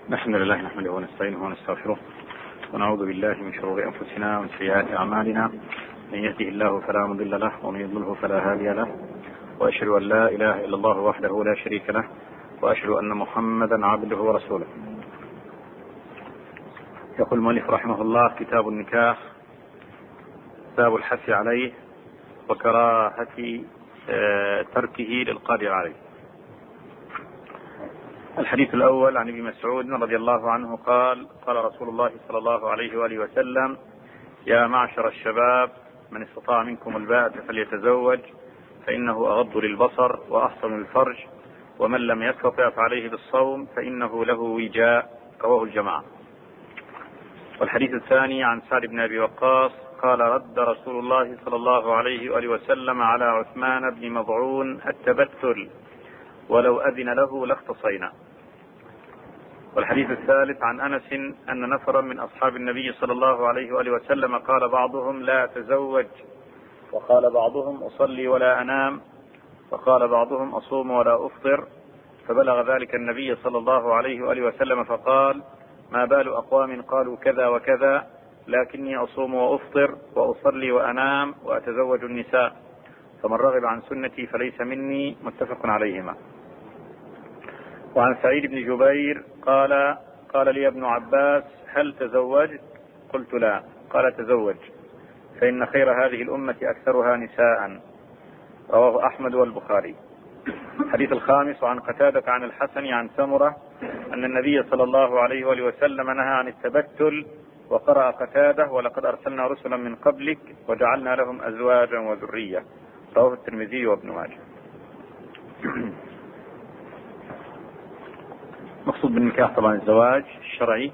الحمد لله نحمده ونستعينه ونستغفره ونعوذ بالله من شرور أنفسنا ومن سيئات أعمالنا. من يهده الله فلا مضل له ومن يضلله فلا هادي له، وأشهد أن لا إله إلا الله وحده لا شريك له، وأشهد أن محمدا عبده ورسوله. يقول المؤلف رحمه الله: كتاب النكاح، باب الحث عليه وكراهة تركه للقادر عليه. الحديث الأول عن ابن مسعود رضي الله عنه قال: قال رسول الله صلى الله عليه وآله وسلم: يا معشر الشباب، من استطاع منكم الباءة فليتزوج، فإنه أغض للبصر وأحصن للفرج، ومن لم يستطع فعليه بالصوم فإنه له وجاء. رواه الجماعة. والحديث الثاني عن سعد بن أبي وقاص قال: رد رسول الله صلى الله عليه وآله وسلم على عثمان بن مظعون التبتل، ولو أذن له لاختصينا. والحديث الثالث عن أنس أن نفرا من أصحاب النبي صلى الله عليه وآله وسلم قال بعضهم: لا أتزوج، وقال بعضهم: أصلي ولا أنام، وقال بعضهم: أصوم ولا أفطر. فبلغ ذلك النبي صلى الله عليه وآله وسلم فقال: ما بال أقوام قالوا كذا وكذا، لكني أصوم وأفطر وأصلي وأنام وأتزوج النساء، فمن رغب عن سنتي فليس مني. متفق عليهما. وعن سعيد بن جبير قال لي ابن عباس: هل تزوجت؟ قلت: لا. قال: تزوج، فإن خير هذه الأمة أكثرها نساء. رواه أحمد والبخاري. الحديث الخامس عن قتادة عن الحسن عن سمرة أن النبي صلى الله عليه وآله وسلم نهى عن التبتل، وقرأ قتادة: ولقد أرسلنا رسلا من قبلك وجعلنا لهم أزواجا وذرية. رواه الترمذي وابن ماجه. مقصود بالنكاح طبعا الزواج الشرعي.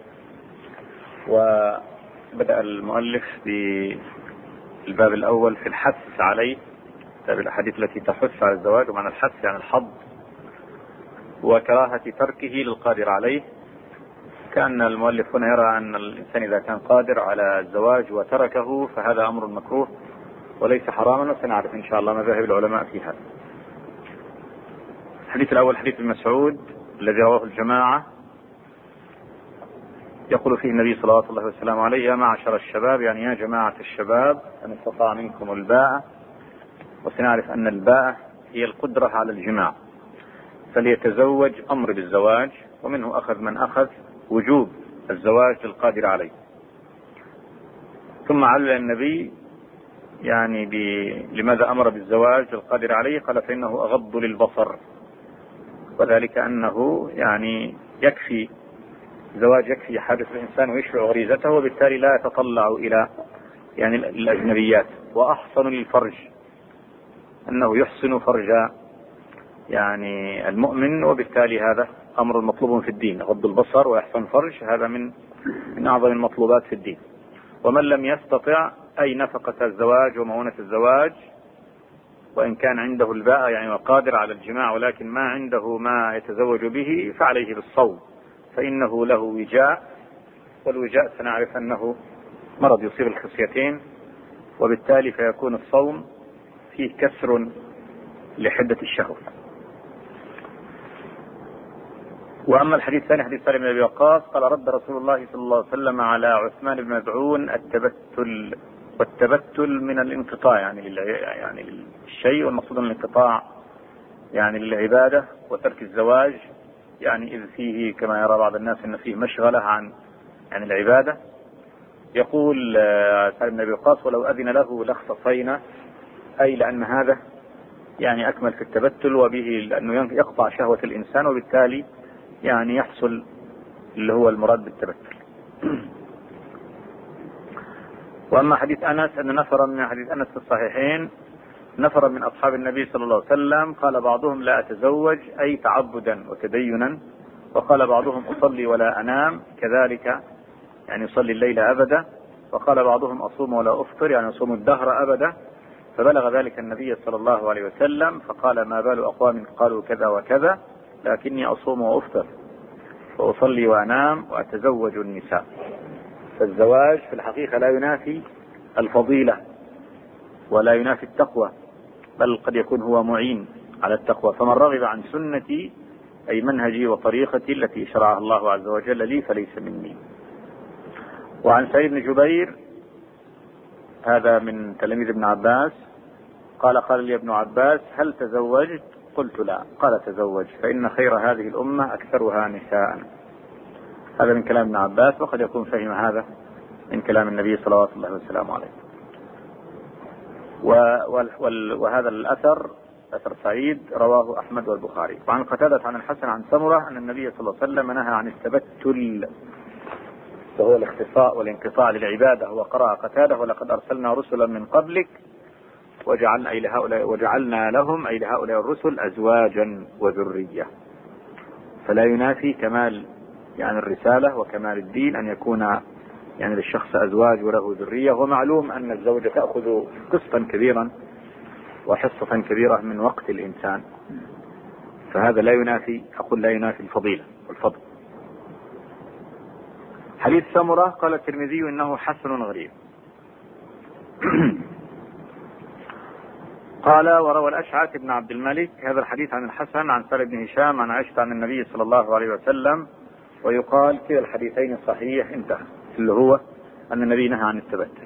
وبدأ المؤلف بالباب الأول في الحث عليه، باب الأحاديث التي تحث على الزواج، ومعنى الحث يعني الحظ، وكراهة تركه للقادر عليه. كأن المؤلف هنا يرى أن الإنسان إذا كان قادر على الزواج وتركه فهذا أمر مكروه وليس حراما، وسنعرف إن شاء الله مذاهب العلماء في هذا. الحديث الأول حديث ابن مسعود الذي رواه الجماعة، يقول فيه النبي صلى الله عليه وسلم عليه: يا معشر الشباب، يعني يا جماعة الشباب، من استطاع منكم الباءة. وسنعرف أن الباءة هي القدرة على الجماع، فليتزوج، أمر بالزواج، ومنه أخذ من أخذ وجوب الزواج للقادر عليه. ثم علل النبي يعني لماذا أمر بالزواج للقادر عليه، قال: فإنه أغض للبصر، وذلك أنه يعني يكفي الزواج، يكفي حادث الإنسان ويشبع غريزته، وبالتالي لا يتطلع إلى يعني الأجنبيات. وأحصن للفرج، أنه يحسن فرج يعني المؤمن، وبالتالي هذا أمر مطلوب في الدين. غض البصر ويحسن فرج، هذا من أعظم المطلوبات في الدين. ومن لم يستطع أي نفقة الزواج ومؤونة الزواج، وإن كان عنده الباءة يعني وقادر على الجماع ولكن ما عنده ما يتزوج به، فعليه بالصوم، فإنه له وجاء. والوجاء سنعرف أنه مرض يصيب الخصيتين، وبالتالي فيكون الصوم فيه كسر لحدة الشهوة. وأما الحديث الثاني حديث سالم بن أبي وقاص قال: رد رسول الله صلى الله عليه وسلم على عثمان بن مظعون التبتل. والتبتل من الانقطاع يعني الشيء، والمقصود من الانقطاع يعني للعبادة وترك الزواج، يعني إذ فيه كما يرى بعض الناس أن فيه مشغلة عن العبادة. يقول سالم بن أبي وقاص: ولو أذن له لاختصينا، أي لأن هذا يعني أكمل في التبتل، وبه لأنه يقطع شهوة الإنسان، وبالتالي يعني يحصل اللي هو المراد بالتبتل. وأما حديث أنس أن نفرا من حديث أنس في الصحيحين، نفرا من أصحاب النبي صلى الله عليه وسلم قال بعضهم: لا أتزوج، أي تعبدا وتدينا، وقال بعضهم: أصلي ولا أنام، كذلك يعني يصلي الليل أبدا، وقال بعضهم: أصوم ولا أفطر، يعني أصوم الدهر أبدا. فبلغ ذلك النبي صلى الله عليه وسلم فقال: ما بال أقوام قالوا كذا وكذا، لكني أصوم وأفطر وأصلي وأنام وأتزوج النساء. فالزواج في الحقيقة لا ينافي الفضيلة ولا ينافي التقوى، بل قد يكون هو معين على التقوى. فمن رغب عن سنتي أي منهجي وطريقتي التي شرعها الله عز وجل لي فليس مني. وعن سعيد بن جبير هذا من تلاميذ ابن عباس قال لي ابن عباس هل تزوجت؟ قلت لا. قال تزوج فإن خير هذه الأمة أكثرها نساء. هذا من كلام ابن عباس، وقد يكون فهم هذا من كلام النبي صلوات الله وسلامه عليه. وهذا الأثر أثر سعيد رواه أحمد والبخاري. وعن قتادة عن الحسن عن سمرة أن النبي صلى الله عليه وسلم نهى عن التبتل، وهو الاختصاء والانقطاع للعبادة. وقرأ قتادة ولقد أرسلنا رسلا من قبلك وجعلنا لهم أي لهؤلاء الرسل أزواجا وذرية. فلا ينافي كمال يعني الرسالة وكمال الدين أن يكون يعني للشخص أزواج وله ذرية. ومعلوم أن الزوجة تأخذ قسطا كبيرا وحصة كبيرة من وقت الإنسان، فهذا لا ينافي لا ينافي الفضيلة والفضل. حديث سمرة قال الترمذي إنه حسن غريب. قال وروى الأشعث بن عبد الملك هذا الحديث عن الحسن عن سالم بن هشام عن عائشة عن النبي صلى الله عليه وسلم، ويقال كلا الحديثين صحيح انتهى، اللي هو أن النبي نهى عن التبتل.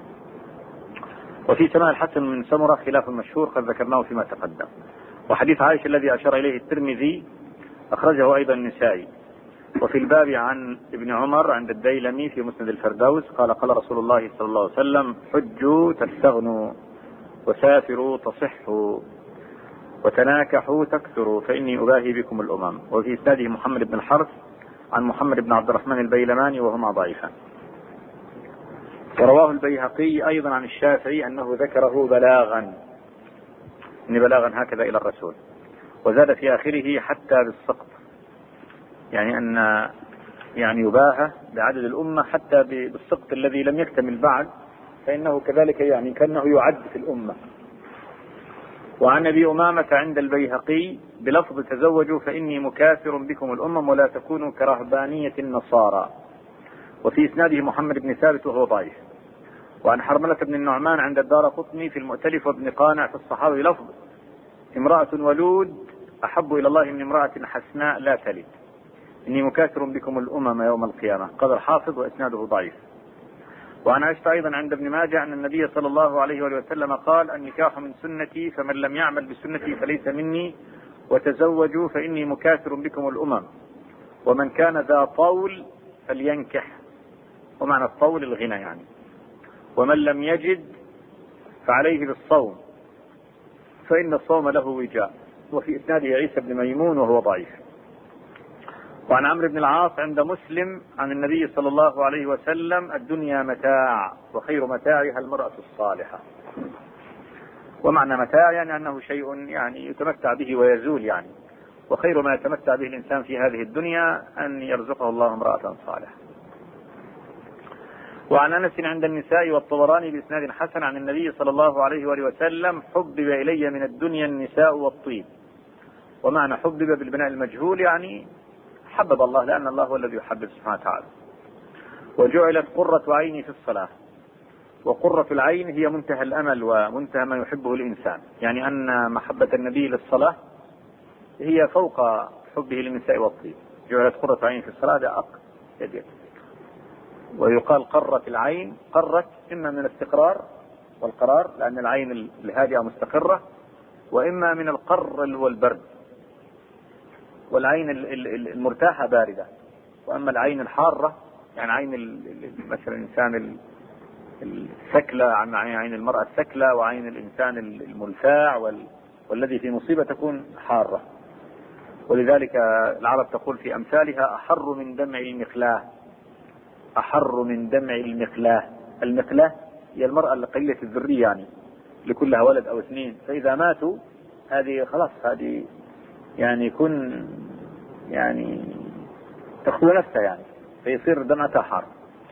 وفي سماع الحسن من سمرة خلاف مشهور قد ذكرناه فيما تقدم. وحديث عائشة الذي أشار إليه الترمذي أخرجه أيضا النسائي. وفي الباب عن ابن عمر عند الديلمي في مسند الفردوس قال قال رسول الله صلى الله عليه وسلم حجوا تستغنوا وسافروا تصحوا وتناكحوا تكثروا فإني أباهي بكم الأمم. وفي إسناده محمد بن الحرث عن محمد بن عبد الرحمن البيلماني وهما ضعيفان. ورواه البيهقي أيضا عن الشافعي أنه ذكره بلاغا، إن بلاغا هكذا إلى الرسول، وزاد في آخره حتى بالسقط، يعني أن يعني يباهى بعدد الأمة حتى بالسقط الذي لم يكتمل بعد، فإنه كذلك يعني كأنه يعد في الأمة. وعن أبي أمامة عند البيهقي بلفظ تزوجوا فإني مكاثر بكم الأمم ولا تكونوا كرهبانية النصارى. وفي إسناده محمد بن ثابت وهو ضعيف. وعن حرملة بن النعمان عند الدارقطني في المؤتلف وابن قانع في الصحابة لفظ امرأة ولود أحب إلى الله من امرأة حسناء لا تلد إني مكاثر بكم الأمم يوم القيامة. قال الحافظ وإسناده ضعيف. وعن عائشة أيضا عند ابن ماجه أن النبي صلى الله عليه وسلم قال النكاح من سنتي فمن لم يعمل بسنتي فليس مني وتزوجوا فإني مكاثر بكم الأمم ومن كان ذا طول فلينكح. ومعنى الطول الغنى يعني. ومن لم يجد فعليه بالصوم فإن الصوم له وجاء. وفي إسناده عيسى بن ميمون وهو ضعيف. وعن عمرو بن العاص عند مسلم عن النبي صلى الله عليه وسلم الدنيا متاع وخير متاعها المرأة الصالحة. ومعنى متاع يعني أنه شيء يعني يتمتع به ويزول يعني، وخير ما يتمتع به الإنسان في هذه الدنيا أن يرزقه الله امرأة صالحة. وعن أنس عند النساء والطبراني بإسناد حسن عن النبي صلى الله عليه وآله وسلم حبب إلي من الدنيا النساء والطيب. ومعنى حبب بالبناء المجهول يعني حبب الله، لأن الله هو الذي يحبب سبحانه وتعالى. وجعلت قرة عيني في الصلاة. وقرة العين هي منتهى الأمل ومنتهى ما يحبه الإنسان، يعني أن محبة النبي للصلاة هي فوق حبه للنساء والطيب. جعلت قرة عيني في الصلاة ده يدير. ويقال قرت العين، قرت إما من الاستقرار والقرار لأن العين الهادئة مستقرة، وإما من القر والبرد، والعين المرتاحة باردة. وأما العين الحارة يعني عين مثلا الإنسان الثكلى عن عين المرأة الثكلى، وعين الإنسان الملفاع والذي في مصيبة تكون حارة. ولذلك العرب تقول في أمثالها أحر من دمع المخلاه، أحر من دمع المخلاه. المخلاه هي المرأة القليلة الذرية يعني لكلها ولد أو اثنين، فإذا ماتوا هذه خلاص هذه يعني يكون يعني تخلو نفسها يعني، فيصير دمعتها حار.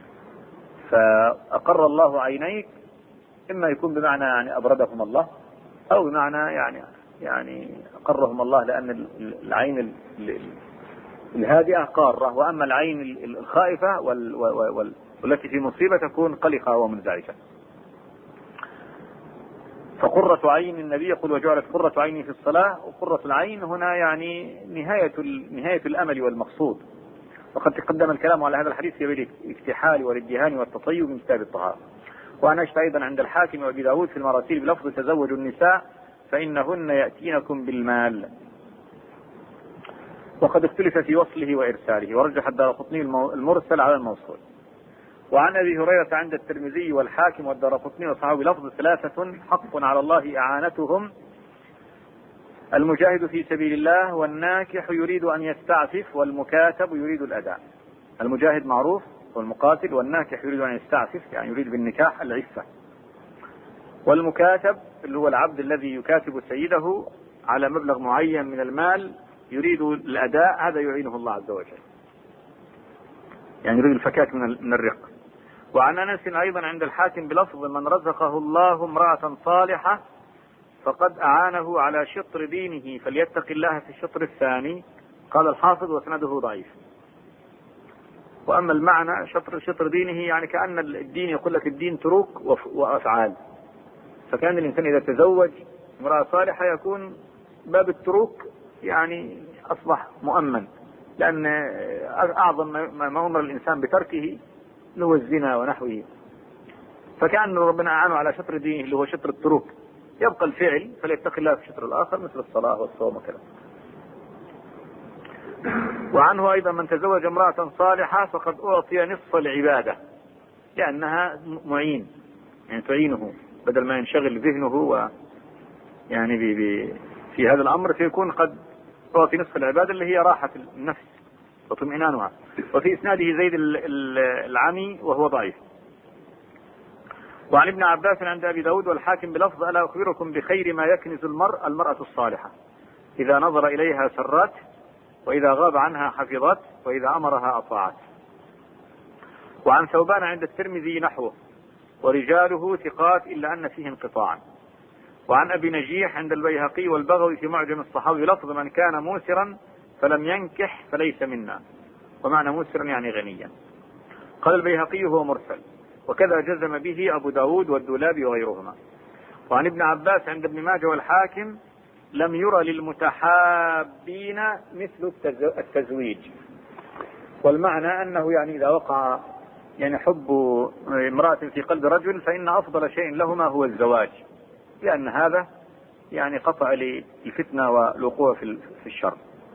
فأقر الله عينيك إما يكون بمعنى يعني أبردهم الله، أو بمعنى يعني أقرهم الله، لأن العين الهادئة قارة، وأما العين الخائفة والتي في مصيبة تكون قلقة ومنزعجة. فقرة عين النبي يقول وجعلت قرة عيني في الصلاة، وقرة العين هنا يعني نهاية الأمل والمقصود. وقد تقدم الكلام على هذا الحديث في بالاكتحال والادهان والتطيب من كتاب الطهارة. وأنا أشت أيضا عند الحاكم وأبي داود في المراسيل بلفظ تزوجوا النساء فإنهن يأتينكم بالمال. وقد اختلف في وصله وإرساله، ورجح الدارقطني المرسل على الموصول. وعن أبي هريرة عند الترمذي والحاكم والدارقطني وصححه بلفظ ثلاثة حق على الله إعانتهم: المجاهد في سبيل الله، والناكح يريد أن يستعفف، والمكاتب يريد الأداء. المجاهد معروف والمقاتل، والناكح يريد أن يستعفف يعني يريد بالنكاح العفة، والمكاتب اللي هو العبد الذي يكاتب سيده على مبلغ معين من المال يريد الأداء، هذا يعينه الله عز وجل، يعني يريد الفكاك من الرق. وعن أنس أيضا عند الحاكم بلفظ من رزقه الله امرأة صالحة فقد أعانه على شطر دينه فليتق الله في الشطر الثاني. قال الحافظ وسنده ضعيف. وأما المعنى شطر دينه يعني كأن الدين يقول لك الدين تروك وأفعال، فكان الإنسان إذا تزوج امرأة صالحة يكون باب التروك يعني أصبح مؤمن، لأن أعظم ما أمر الإنسان بتركه اللي هو الزنا ونحوه، فكأن ربنا أعانه على شطر دينه اللي هو شطر التروك، يبقى الفعل فليتق الله في الشطر الآخر مثل الصلاة والصوم وكذا. وعنه أيضا من تزوج امرأة صالحة فقد أعطي نصف العبادة، لأنها معين يعني تعينه بدل ما ينشغل ذهنه يعني في هذا الأمر، فيكون قد أعطي نصف العبادة اللي هي راحة النفس وطمئنانها. وفي إسناده زيد العمي وهو ضعيف. وعن ابن عباس عند أبي داود والحاكم بلفظ ألا أخبركم بخير ما يكنز المرأة الصالحة إذا نظر إليها سرت، وإذا غاب عنها حفظت، وإذا أمرها أطاعت. وعن ثوبان عند الترمذي نحوه ورجاله ثقات إلا أن فيه انقطاعا. وعن أبي نجيح عند البيهقي والبغوي في معجم الصحابي لفظ من كان موسرا فلم ينكح فليس منا، ومعنى موسرا يعني غنيا. قال البيهقي هو مرسل، وكذا جزم به أبو داود والدولابي وغيرهما. وعن ابن عباس عند ابن ماجه والحاكم لم يرى للمتحابين مثل التزويج، والمعنى أنه يعني إذا وقع يعني حب امرأة في قلب رجل فإن أفضل شيء لهما هو الزواج، لأن هذا يعني قطع للفتنة والوقوع في الشر.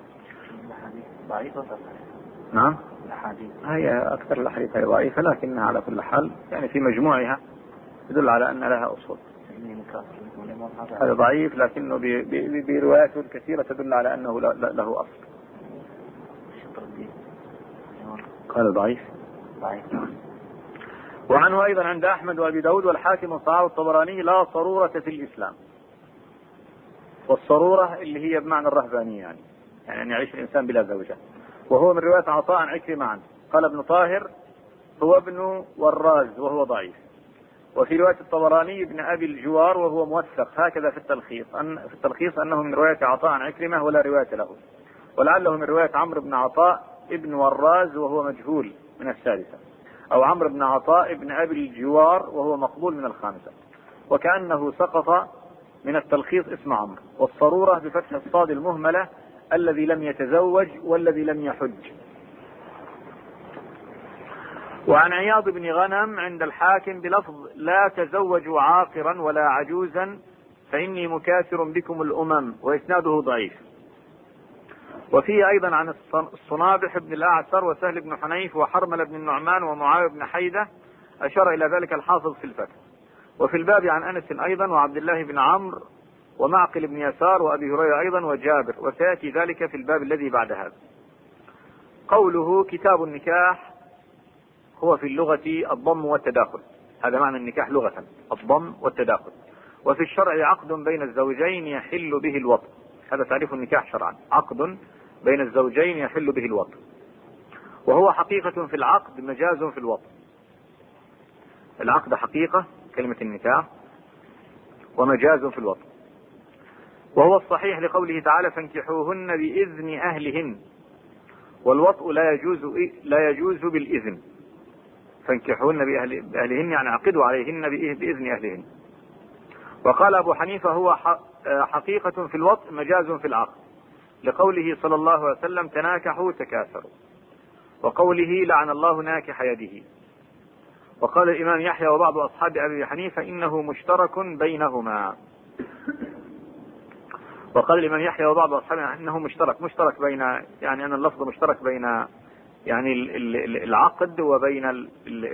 نعم هي أكثر الأحاديث هي ضعيفة، لكنها على كل حال يعني في مجموعها تدل على أن لها أصول. هذا ضعيف لكنه برواياته الكثيرة تدل على أنه له أصل. قال ضعيف. وعنه أيضا عند أحمد وأبي داود والحاكم وصححه الطبراني لا صرورة في الإسلام. والصرورة اللي هي بمعنى الرهبانية يعني أن يعيش الإنسان بلا زوجة، وهو من رواية عطاء عن عكرمة عنه. قال ابن طاهر هو ابن وراز وهو ضعيف. وفي رواية الطبراني ابن أبي الجوار وهو موثق، هكذا في التلخيص أنه من رواية عطاء عن عكرمة ولا رواية له، ولعله من رواية عمرو بن عطاء ابن وراز وهو مجهول من الثالثة، أو عمرو بن عطاء ابن أبي الجوار وهو مقبول من الخامسة، وكأنه سقط من التلخيص اسم عمرو. والصرورة بفتح الصاد المهملة الذي لم يتزوج والذي لم يحج. وعن عياض بن غنم عند الحاكم بلفظ لا تزوجوا عاقرا ولا عجوزا فإني مكاثر بكم الأمم، وإسناده ضعيف. وفيه أيضا عن الصنابح بن الأعسر وسهل بن حنيف وحرمل بن النعمان ومعاوية بن حيدة، أشار إلى ذلك الحافظ في الفتح. وفي الباب عن أنس أيضا وعبد الله بن عمرو ومعقل بن يسار وأبي هريرة أيضا وجابر، وسيأتي ذلك في الباب الذي بعد هذا. قوله كتاب النكاح هو في اللغة الضم والتداخل، هذا معنى النكاح لغة الضم والتداخل. وفي الشرع عقد بين الزوجين يحل به الوطء، هذا تعريف النكاح شرعا، عقد بين الزوجين يحل به الوطء، وهو حقيقة في العقد مجاز في الوطء. العقد حقيقة كلمة النكاح ومجاز في الوطء، وهو الصحيح لقوله تعالى فانكحوهن بإذن أهلهن، والوطء لا يجوز بالإذن. فانكحوهن بأهلهن يعني عقدوا عليهن بإذن أهلهن. وقال أبو حنيفة هو حقيقة في الوطء مجاز في العقد، لقوله صلى الله عليه وسلم تناكحوا تكاثروا، وقوله لعن الله ناكح يده. وقال الإمام يحيى وبعض أصحاب أبي حنيفة إنه مشترك بينهما. وقال الإمام يحيى وبعض أصحابه إنه مشترك بين، يعني أن اللفظ مشترك بين يعني العقد وبين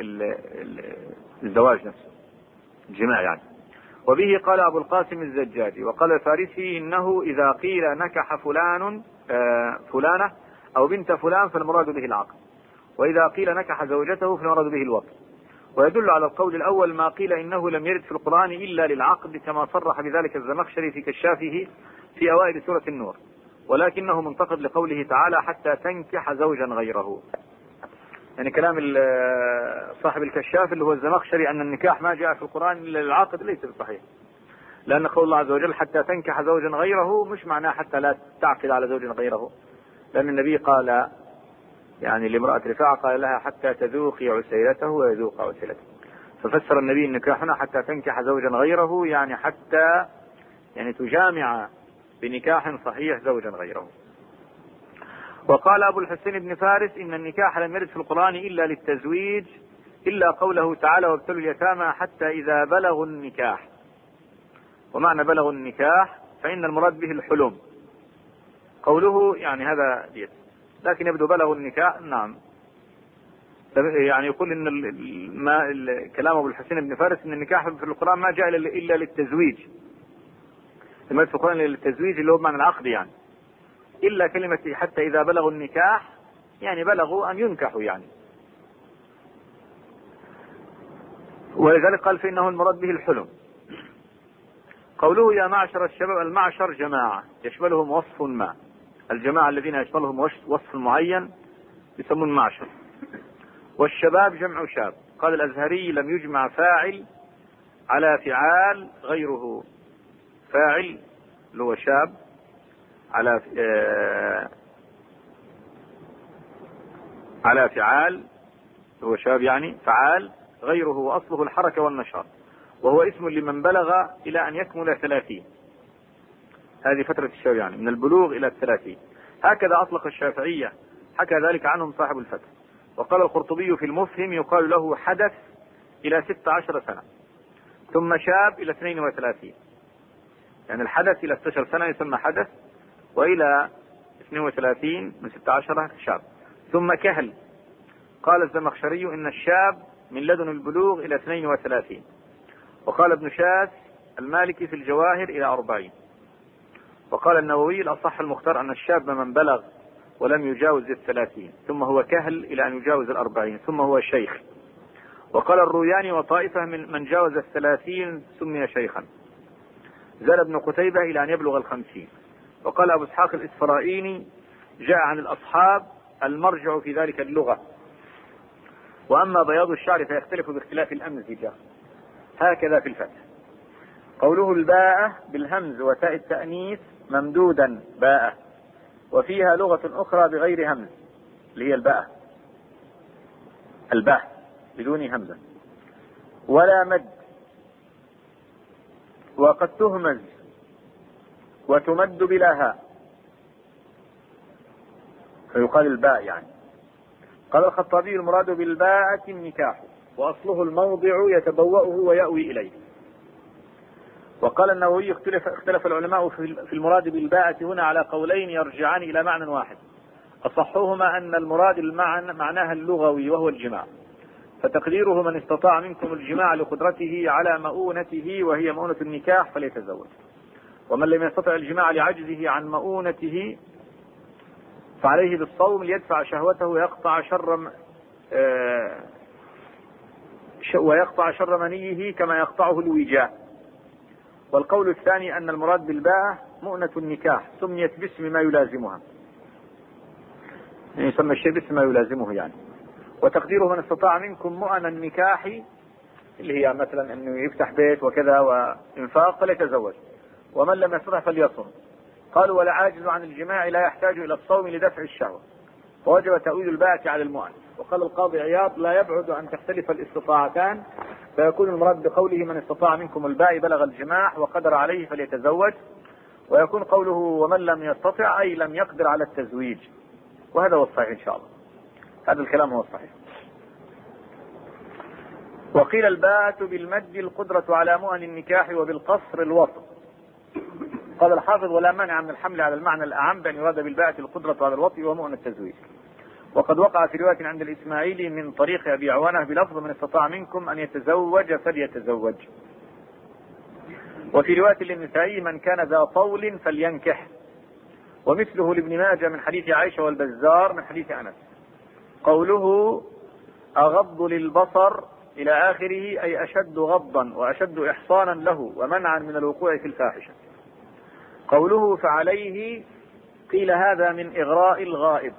الزواج نفسه، الجماع يعني. وبه قال أبو القاسم الزجاجي. وقال الفارسي إنه إذا قيل نكح فلان فلانة أو بنت فلان فالمراد به العقد، وإذا قيل نكح زوجته فالمراد به الوطء. ويدل على القول الأول ما قيل إنه لم يرد في القرآن إلا للعقد، كما صرح بذلك الزمخشري في كشافه في أوائل سورة النور، ولكنه منتقد لقوله تعالى حتى تنكح زوجا غيره. يعني كلام صاحب الكشاف اللي هو الزمخشري أن النكاح ما جاء في القرآن إلا للعقد ليس بصحيح، لأن قول الله عز وجل حتى تنكح زوجا غيره مش معناه حتى لا تعقد على زوج غيره، لأن النبي قال يعني لامرأة رفاعة قال لها حتى تذوقي عسيلته ويذوق عسيلته، ففسر النبي النكاح هنا حتى تنكح زوجا غيره، يعني حتى يعني تجامع بنكاح صحيح زوجا غيره. وقال أبو الحسين بن فارس إن النكاح لم يرد في القرآن إلا للتزويج، إلا قوله تعالى وابتلوا اليتامى حتى إذا بلغوا النكاح. ومعنى بلغوا النكاح فإن المراد به الحلم، قوله يعني هذا ديت، لكن يبدو بلغوا النكاح نعم. يعني يقول إن كلام أبو الحسين بن فارس إن النكاح في القرآن ما جاء إلا للتزويج، لما في القرآن للتزويج اللي هو معنى العقد يعني، إلا كلمة حتى إذا بلغوا النكاح يعني بلغوا أن ينكحوا يعني. ولذلك قال فإنه المراد به الحلم. قوله يا معشر الشباب، المعشر جماعة يشملهم وصف ما، الجماعة الذين يشملهم وصف معين يسمون معشر. والشباب جمع شاب. قال الأزهري لم يجمع فاعل على فعال غيره، فاعل اللي هو شاب على فعال هو شاب يعني فعال غيره، وأصله الحركة والنشاط، وهو اسم لمن بلغ إلى أن يكمل 30. هذه فترة الشباب يعني من البلوغ إلى 30. هكذا أطلق الشافعية، حكى ذلك عنهم صاحب الفتح. وقال القرطبي في المفهم يقال له حدث إلى 16 سنة، ثم شاب إلى 32. يعني الحدث إلى 16 سنة يسمى حدث، وإلى 32 من 16 شاب. ثم كهل. قال الزمخشري إن الشاب من لدن البلوغ إلى 32. وقال ابن شاس المالكي في الجواهر إلى 40. وقال النووي الأصح المختار أن الشاب من بلغ ولم يجاوز 30، ثم هو كهل إلى أن يجاوز 40، ثم هو شيخ. وقال الروياني وطائفة من جاوز 30 سمي شيخا. زال ابن قتيبة إلى أن يبلغ 50. وقال أبو اسحاق الإسفرائيني جاء عن الأصحاب المرجع في ذلك اللغة، وأما بياض الشعر فيختلف باختلاف الأمزجة. هكذا في الفتح. قوله الباءة بالهمز وتاء التأنيث ممدودا باءة، وفيها لغة أخرى بغير همز اللي هي الباء بدون همزة ولا مد، وقد تهمز وتمد بلا هاء فيقال الباء يعني. قال الخطابي المراد بالباءة النكاح، وأصله الموضع يتبوأه ويأوي إليه. وقال النووي اختلف العلماء في المراد بالباءة هنا على قولين يرجعان إلى معنى واحد، أصحهما أن المراد معناها اللغوي وهو الجماع، فتقديره من استطاع منكم الجماع لقدرته على مؤونته وهي مؤونة النكاح فليتزوج، ومن لم يستطع الجماع لعجزه عن مؤونته فعليه بالصوم ليدفع شهوته ويقطع شر منيه كما يقطعه الوجاء. والقول الثاني أن المراد بالباء مؤنة النكاح سميت باسم ما يلازمها، يعني يسمى الشيء باسم ما يلازمه يعني. وتقديره من استطاع منكم مؤن النكاح اللي هي مثلا أنه يفتح بيت وكذا وإنفاق فليتزوج، ومن لم يستطع فليصم. قالوا ولا عاجز عن الجماع لا يحتاج إلى الصوم لدفع الشهوة، فوجب تأويل الباءة على المؤن. وقال القاضي عياض لا يبعد أن تختلف الاستطاعتان فيكون المراد بقوله من استطاع منكم الباء بلغ الجماع وقدر عليه فليتزوج، ويكون قوله ومن لم يستطع أي لم يقدر على التزويج، وهذا هو الصحيح إن شاء الله، هذا الكلام هو الصحيح. وقيل الباءة بالمد القدرة على مؤن النكاح وبالقصر الوسط. قال الحافظ ولا مانع من الحمل على المعنى الأعم بأن يراد بالباءة القدرة على الوطء ومؤن التزويج. وقد وقع في رواية عند الإسماعيلي من طريق أبي عوانة بلفظ من استطاع منكم أن يتزوج فليتزوج. وفي رواية للنسائي من كان ذا طول فلينكح. ومثله لابن ماجه من حديث عائشة والبزار من حديث أنس. قوله أغض للبصر إلى آخره أي أشد غضا وأشد إحصانا له ومنعا من الوقوع في الفاحشة. قوله فعليه قيل هذا من إغراء الغائب.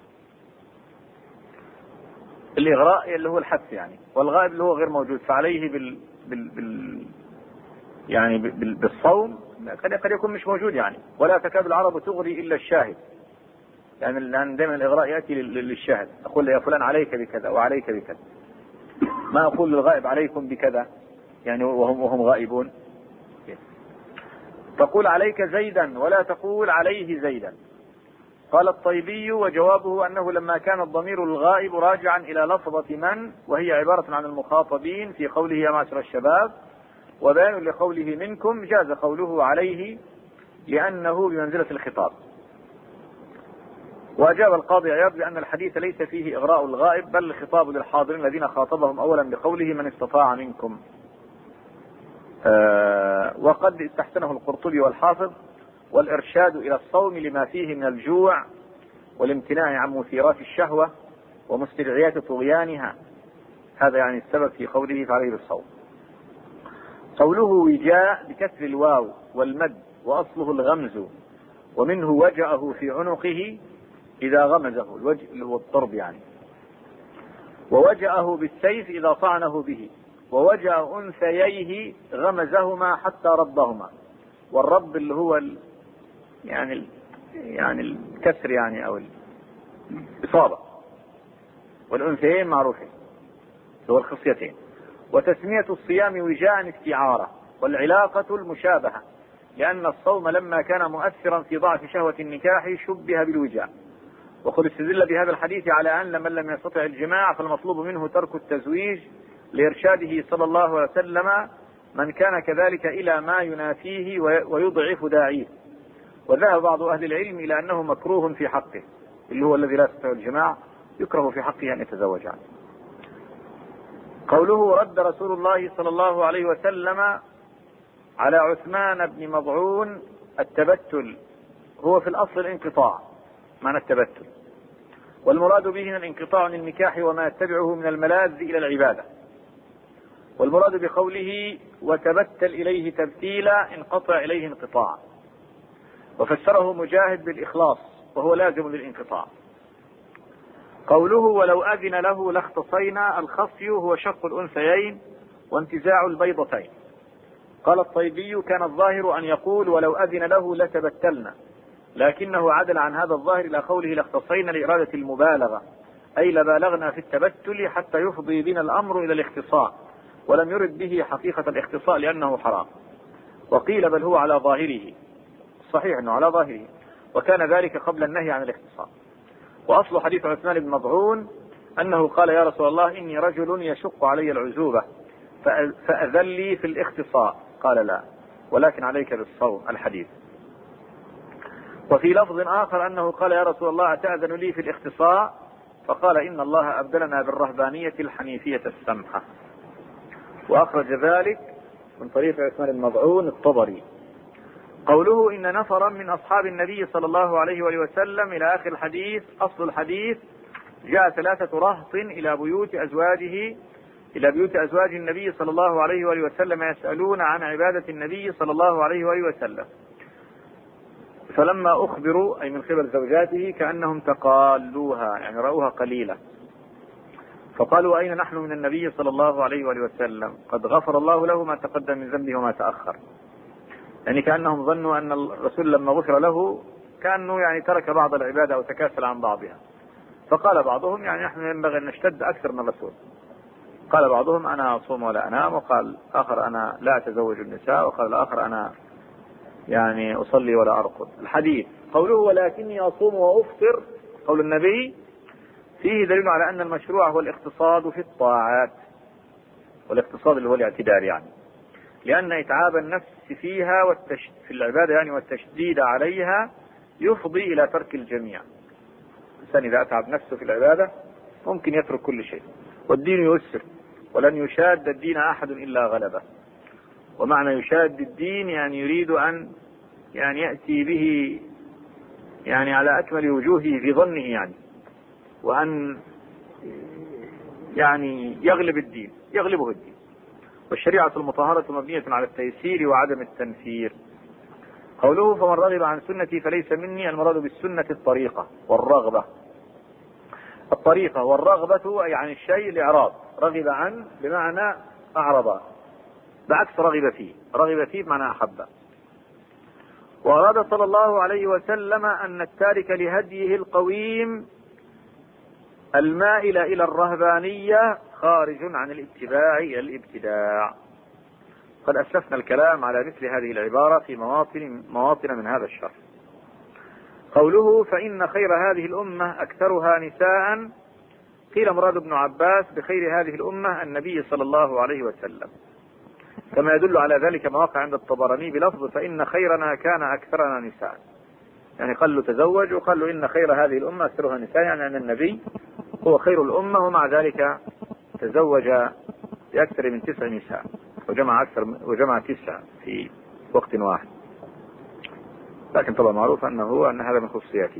الإغراء اللي هو الحث يعني، والغائب اللي هو غير موجود، فعليه بالصوم قد يكون مش موجود يعني. ولا تكاد العرب تغري إلا الشاهد، يعني لأن دائما الإغراء يأتي للشاهد، أقول يا فلان عليك بكذا وعليك بكذا، ما أقول للغائب عليكم بكذا يعني وهم غائبون. تقول عليك زيدا ولا تقول عليه زيدا. قال الطيبي وجوابه أنه لما كان الضمير الغائب راجعا إلى لفظة من، وهي عبارة عن المخاطبين في قوله يا معشر الشباب، وبيان لقوله منكم جاز قوله عليه لأنه بمنزلة الخطاب. وأجاب القاضي عياض بأن الحديث ليس فيه إغراء الغائب بل الخطاب للحاضرين الذين خاطبهم أولا بقوله من استطاع منكم. وقد استحسنه القرطبي والحافظ والإرشاد إلى الصوم لما فيه من الجوع والامتناع عن مثيرات الشهوة ومستدعيات طغيانها، هذا يعني السبب في قوله فعليه بالصوم. قوله وجاء بكسر الواو والمد وأصله الغمز، ومنه وجأه في عنقه إذا غمزه، الوجه اللي هو الضرب يعني، ووجأه بالسيف إذا طعنه به، ووجأ أنثييه غمزهما حتى ربهما، والرب اللي هو يعني الكسر يعني أو الإصابة، والأنثيين معروفين هو الخصيتين. وتسمية الصيام وجاء استعارة، والعلاقة المشابهة، لأن الصوم لما كان مؤثرا في ضعف شهوة النكاح شبه بالوجاء. وقد استدل بهذا الحديث على أن من لم يستطع الجماع فالمطلوب منه ترك التزويج، لإرشاده صلى الله عليه وسلم من كان كذلك إلى ما ينافيه ويضعف داعيه. وذهب بعض أهل العلم إلى أنه مكروه في حقه، اللي هو الذي لا يستطيع الجماع يكره في حقه أن يتزوج عنه. قوله رد رسول الله صلى الله عليه وسلم على عثمان بن مضعون التبتل، هو في الأصل الانقطاع، معنى التبتل، والمراد به الانقطاع عن النكاح وما يتبعه من الملاذ إلى العبادة. والمراد بقوله وتبتل إليه تبتيلا انقطع إليه انقطاعا. وفسره مجاهد بالإخلاص وهو لازم للانقطاع. قوله ولو أذن له لاختصينا، الخصي هو شق الأنثيين وانتزاع البيضتين. قال الطيبي كان الظاهر أن يقول ولو أذن له لتبتلنا، لكنه عدل عن هذا الظاهر إلى قوله لاختصينا لإرادة المبالغة، أي لبالغنا في التبتل حتى يفضي بنا الأمر إلى الاختصاء، ولم يرد به حقيقة الاختصاء لأنه حرام. وقيل بل هو على ظاهره، صحيح أنه على ظاهره، وكان ذلك قبل النهي عن الاختصاء. وأصل حديث عثمان بن مضعون أنه قال يا رسول الله إني رجل يشق علي العزوبة فأذن لي في الاختصاء، قال لا ولكن عليك بالصوم، الحديث. وفي لفظ آخر أنه قال يا رسول الله أتأذن لي في الاختصاء، فقال إن الله أبدلنا بالرهبانية الحنيفية السمحة. وأخرج ذلك من طريق عثمان بن مضعون الطبري. قوله إن نفرا من أصحاب النبي صلى الله عليه وآله وسلم إلى آخر الحديث. أصل الحديث جاء 3 رهط إلى بيوت أزواج النبي صلى الله عليه وآله وسلم يسألون عن عبادة النبي صلى الله عليه وآله وسلم، فلما أخبروا أي من قبل زوجاته كأنهم تقالوها، يعني رأوها قليلة، فقالوا أين نحن من النبي صلى الله عليه وآله وسلم، قد غفر الله له ما تقدم من ذنبه وما تأخر. يعني كأنهم ظنوا أن الرسول لما غفر له كأنه يعني ترك بعض العبادة أو تكاسل عن بعضها. فقال بعضهم يعني نحن ينبغي أن نشتد أكثر من الرسول. قال بعضهم أنا أصوم ولا أنام، وقال آخر أنا لا أتزوج النساء، وقال الآخر أنا يعني أصلي ولا أرقد. الحديث قوله ولكني أصوم وأفطر، قول النبي فيه دليل على أن المشروع هو الاقتصاد في الطاعات، والاقتصاد اللي هو الاعتدال يعني، لأن إتعاب النفس فيها في العبادة يعني والتشديد عليها يفضي إلى ترك الجميع. الإنسان إذا أتعب نفسه في العبادة ممكن يترك كل شيء، والدين يسر ولن يشاد الدين أحد إلا غلبه. ومعنى يشاد الدين يعني يريد أن يعني يأتي به يعني على أكمل وجوهه في ظنه يعني، وأن يعني يغلب الدين، يغلبه الدين. والشريعة المطهرة مبنية على التيسير وعدم التنفير. قوله فمن رغب عن سنتي فليس مني، المراد بالسنة الطريقة والرغبة. الطريقة والرغبة يعني الشيء الإعراض، رغب عن بمعنى أعرض، بعكس رغب فيه، رغب فيه بمعنى أحب. وأراد صلى الله عليه وسلم أن التارك لهديه القويم المائل إلى الرهبانية خارج عن الاتباع إلى الابتداع. قد أسلفنا الكلام على مثل هذه العبارة في مواطن من هذا الشرح. قوله فإن خير هذه الأمة أكثرها نساء، قيل مراد ابن عباس بخير هذه الأمة النبي صلى الله عليه وسلم، كما يدل على ذلك مواقع عند الطبراني بلفظ فإن خيرنا كان أكثرنا نساء، يعني قال له تزوج وقال له إن خير هذه الأمة أكثرها نساء، يعني أن النبي هو خير الأمة، ومع ذلك تزوج بأكثر من 9 نساء، وجمع 9 في وقت واحد، لكن طبعا معروف أن هذا من خصوصياته.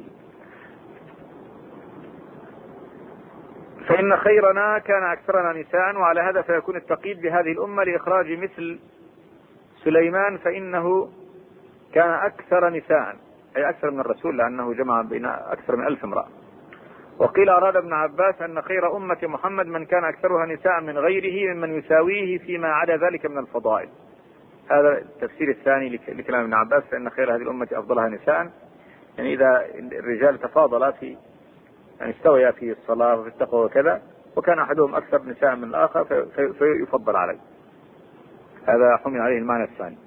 فإن خيرنا كان أكثرنا نساء، وعلى هذا فيكون التقييد بهذه الأمة لإخراج مثل سليمان فإنه كان أكثر نساء، أي أكثر من الرسول، لأنه جمع بين أكثر من 1000 امرأة. وقيل أراد ابن عباس أن خير أمة محمد من كان أكثرها نساء من غيره ممن يساويه فيما عدا ذلك من الفضائل. هذا التفسير الثاني لكلام ابن عباس، فإن خير هذه الأمة أفضلها نساء، يعني إذا الرجال تفاضلا في يعني استويا في الصلاة وفي التقوى وكذا، وكان أحدهم أكثر نساء من الآخر فيفضل عليه. هذا حمل عليه المعنى الثاني.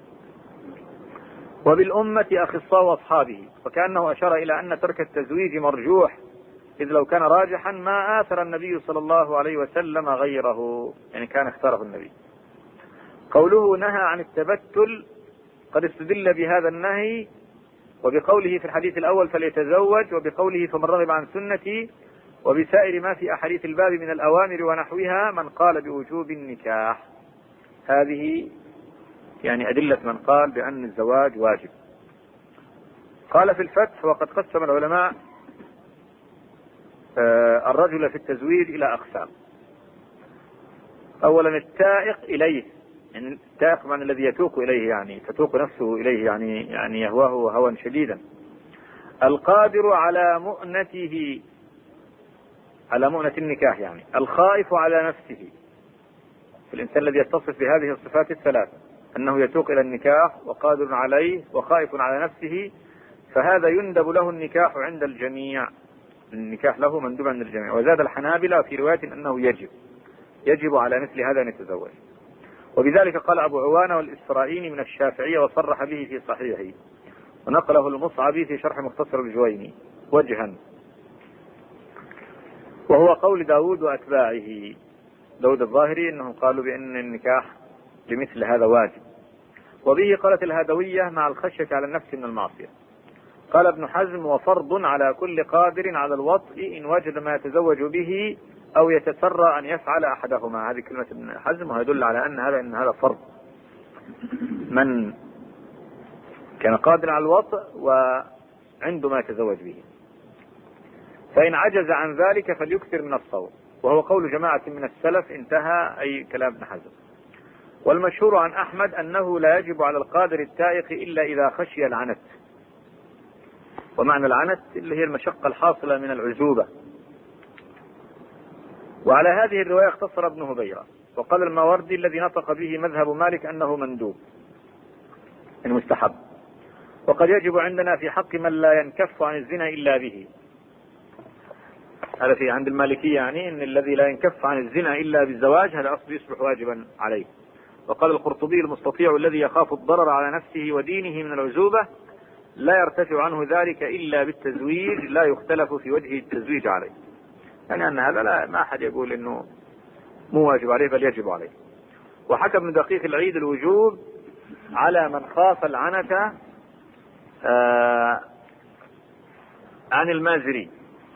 وبالأمة أخصاء أصحابه، وكأنه أشار إلى أن ترك التزويج مرجوح، إذ لو كان راجحا ما آثر النبي صلى الله عليه وسلم غيره، يعني كان اختاره النبي. قوله نهى عن التبتل قد استدل بهذا النهي وبقوله في الحديث الأول فليتزوج، وبقوله فمن رغب عن سنتي، وبسائر ما في أحاديث الباب من الأوامر ونحوها من قال بوجوب النكاح. هذه يعني أدلة من قال بأن الزواج واجب. قال في الفتح وقد قسم العلماء الرجل في التزويج إلى أقسام. أولا التائق إليه، يعني التائق من الذي يتوق إليه، يعني تتوق نفسه إليه، يعني يهواه هوى شديدا. القادر على مؤنته، على مؤنة النكاح، يعني الخائف على نفسه. الإنسان الذي يتصف بهذه الصفات الثلاث، أنه يتوق إلى النكاح وقادر عليه وخائف على نفسه، فهذا يندب له النكاح عند الجميع، النكاح له مندوب عند الجميع. وزاد الحنابلة في رواية أنه يجب على مثل هذا أن يتزوج. وبذلك قال أبو عوانة والإسرائيلي من الشافعية وصرح به في صحيحه، ونقله المصعبي في شرح مختصر الجويني وجها، وهو قول داود وأتباعه، داود الظاهري، أنهم قالوا بأن النكاح لمثل هذا واجب. وبه قالت الهادوية مع الخشية على النفس من المعصية. قال ابن حزم وفرض على كل قادر على الوطء إن وجد ما يتزوج به أو يتسرى أن يفعل أحدهما. هذه كلمة ابن حزم، ويدل على أن هذا فرض، من كان قادرا على الوطء وعنده ما يتزوج به، فإن عجز عن ذلك فليكثر من الصوم، وهو قول جماعة من السلف، انتهى أي كلام ابن حزم. والمشهور عن أحمد أنه لا يجب على القادر التائق إلا إذا خشي العنت، ومعنى العنت اللي هي المشقة الحاصلة من العزوبة. وعلى هذه الرواية اختصر ابن هبيرة. وقال الماوردي الذي نطق به مذهب مالك أنه مندوب المستحب، وقد يجب عندنا في حق من لا ينكف عن الزنا إلا به. هذا في عند المالكية، يعني ان الذي لا ينكف عن الزنا الا بالزواج هذا اصل يصبح واجبا عليه. وقال القرطبي: المستطيع الذي يخاف الضرر على نفسه ودينه من العزوبة لا يرتفع عنه ذلك الا بالتزويج، لا يختلف في وجه التزويج عليه. يعني ان هذا لا، ما احد يقول انه مو واجب عليه بل يجب عليه. وحكى ابن دقيق العيد الوجوب على من خاف العنة عن المازري.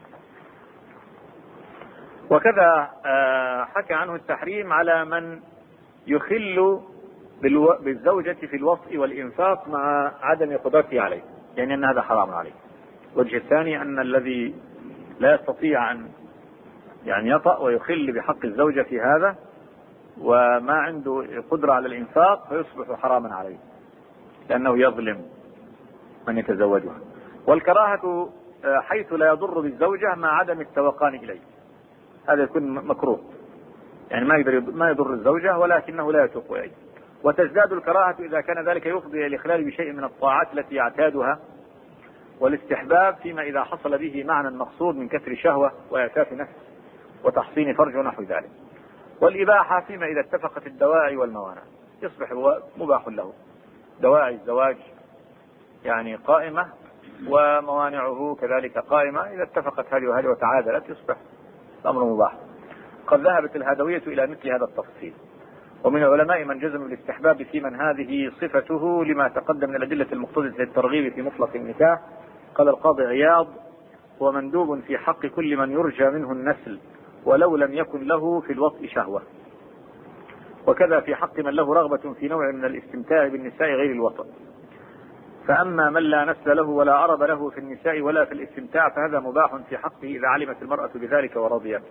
وكذا حكى عنه التحريم على من يخل بالزوجة في الوطء والإنفاق مع عدم قدرته عليه، يعني أن هذا حرام عليه. الوجه الثاني أن الذي لا يستطيع أن يعني يطأ ويخل بحق الزوجة في هذا وما عنده قدرة على الإنفاق فيصبح حراما عليه لأنه يظلم من يتزوجها. والكراهة حيث لا يضر بالزوجة مع عدم التوقان إليه، هذا يكون مكروه، يعني ما يضر الزوجة ولكنه لا يتوق إليه. وتزداد الكراهة إذا كان ذلك يفضي إلى الإخلال بشيء من الطاعات التي يعتادها، والاستحباب فيما إذا حصل به معنى مقصود من كسر شهوة وإعفاف نفس وتحصين فرج ونحو ذلك. والإباحة فيما إذا اتفقت الدواعي والموانع، يصبح مباح له. دواعي الزواج يعني قائمة وموانعه كذلك قائمة، إذا اتفقت هذه وهذه وتعادلت يصبح الأمر مباح. قد ذهبت الهدوية إلى مثل هذا التفصيل. ومن العلماء من جزم بالاستحباب في من هذه صفته لما تقدم من الأدلة المقتضية للترغيب في مطلق النكاح. قال القاضي عياض: هو مندوب في حق كل من يرجى منه النسل ولو لم يكن له في الوطء شهوة، وكذا في حق من له رغبة في نوع من الاستمتاع بالنساء غير الوطء. فأما من لا نسل له ولا عرب له في النساء ولا في الاستمتاع فهذا مباح في حقه إذا علمت المرأة بذلك ورضيت.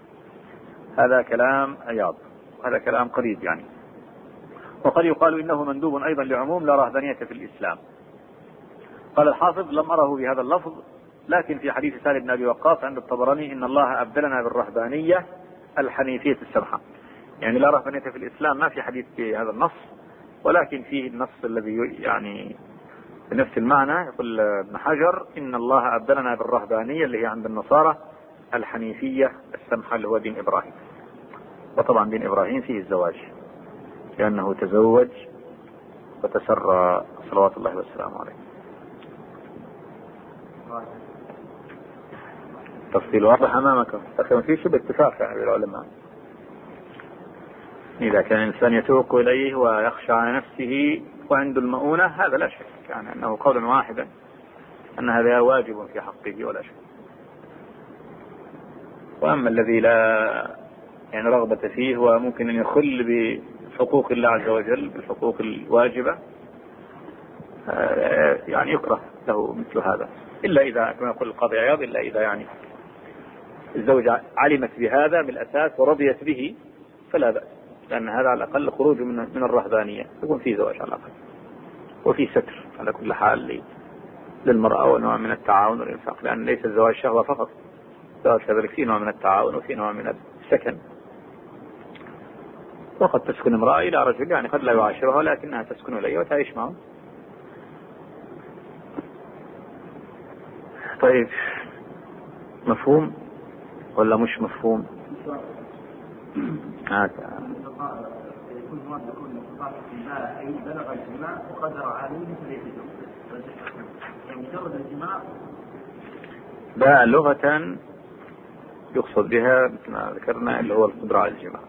هذا كلام عياض، هذا كلام قريب يعني. وقد يقال إنه مندوب أيضا لعموم لا رهبانية في الإسلام. قال الحافظ: لم أره بهذا اللفظ، لكن في حديث سالم بن أبي وقاص عند الطبراني: إن الله أبدلنا بالرهبانية الحنيفية السمحة. يعني لا رهبانية في الإسلام ما في حديث في هذا النص، ولكن فيه النص الذي يعني بنفس المعنى. يقول ابن حجر: إن الله أبدلنا بالرهبانية اللي هي عند النصارى الحنيفية السمحة اللي هو دين إبراهيم. وطبعا دين إبراهيم فيه الزواج لأنه تزوج وتسرى صلوات الله والسلام عليه. تفصيل واضح أمامكم، لكن في شبه اتفاق يعني العلماء. إذا كان الإنسان يتوق إليه ويخشى على نفسه وعنده المؤونة هذا لا شك يعني أنه قولا واحدا أن هذا واجب في حقه ولا شك. وأما الذي لا يعني رغبة فيه وممكن أن يخل بحقوق الله عز وجل بالحقوق الواجبة يعني يكره له مثل هذا، إلا إذا كما يقول القاضي عياض إلا إذا يعني الزوجة علمت بهذا بالأساس ورضيت به فلا بأس، لأن هذا على الأقل خروج من الرهبانية، يكون فيه زواج على الأقل وفي ستر على كل حال للمرأة ونوع من التعاون والإنفاق، لأن ليس الزواج شهوة فقط، الزواج كذلك فيه نوع من التعاون وفيه نوع من السكن. وقد تسكن امرأة إلى رجل يعني قد لا يعاشرها لكنها تسكن إليه وتعيش معه. طيب مفهوم ولا مش مفهوم؟ بلغ الجماع وقدر عليه فليتزوج. مجرد الجماع باء لغة يقصد بها مثل ما ذكرنا اللي هو القدرة على الجماع،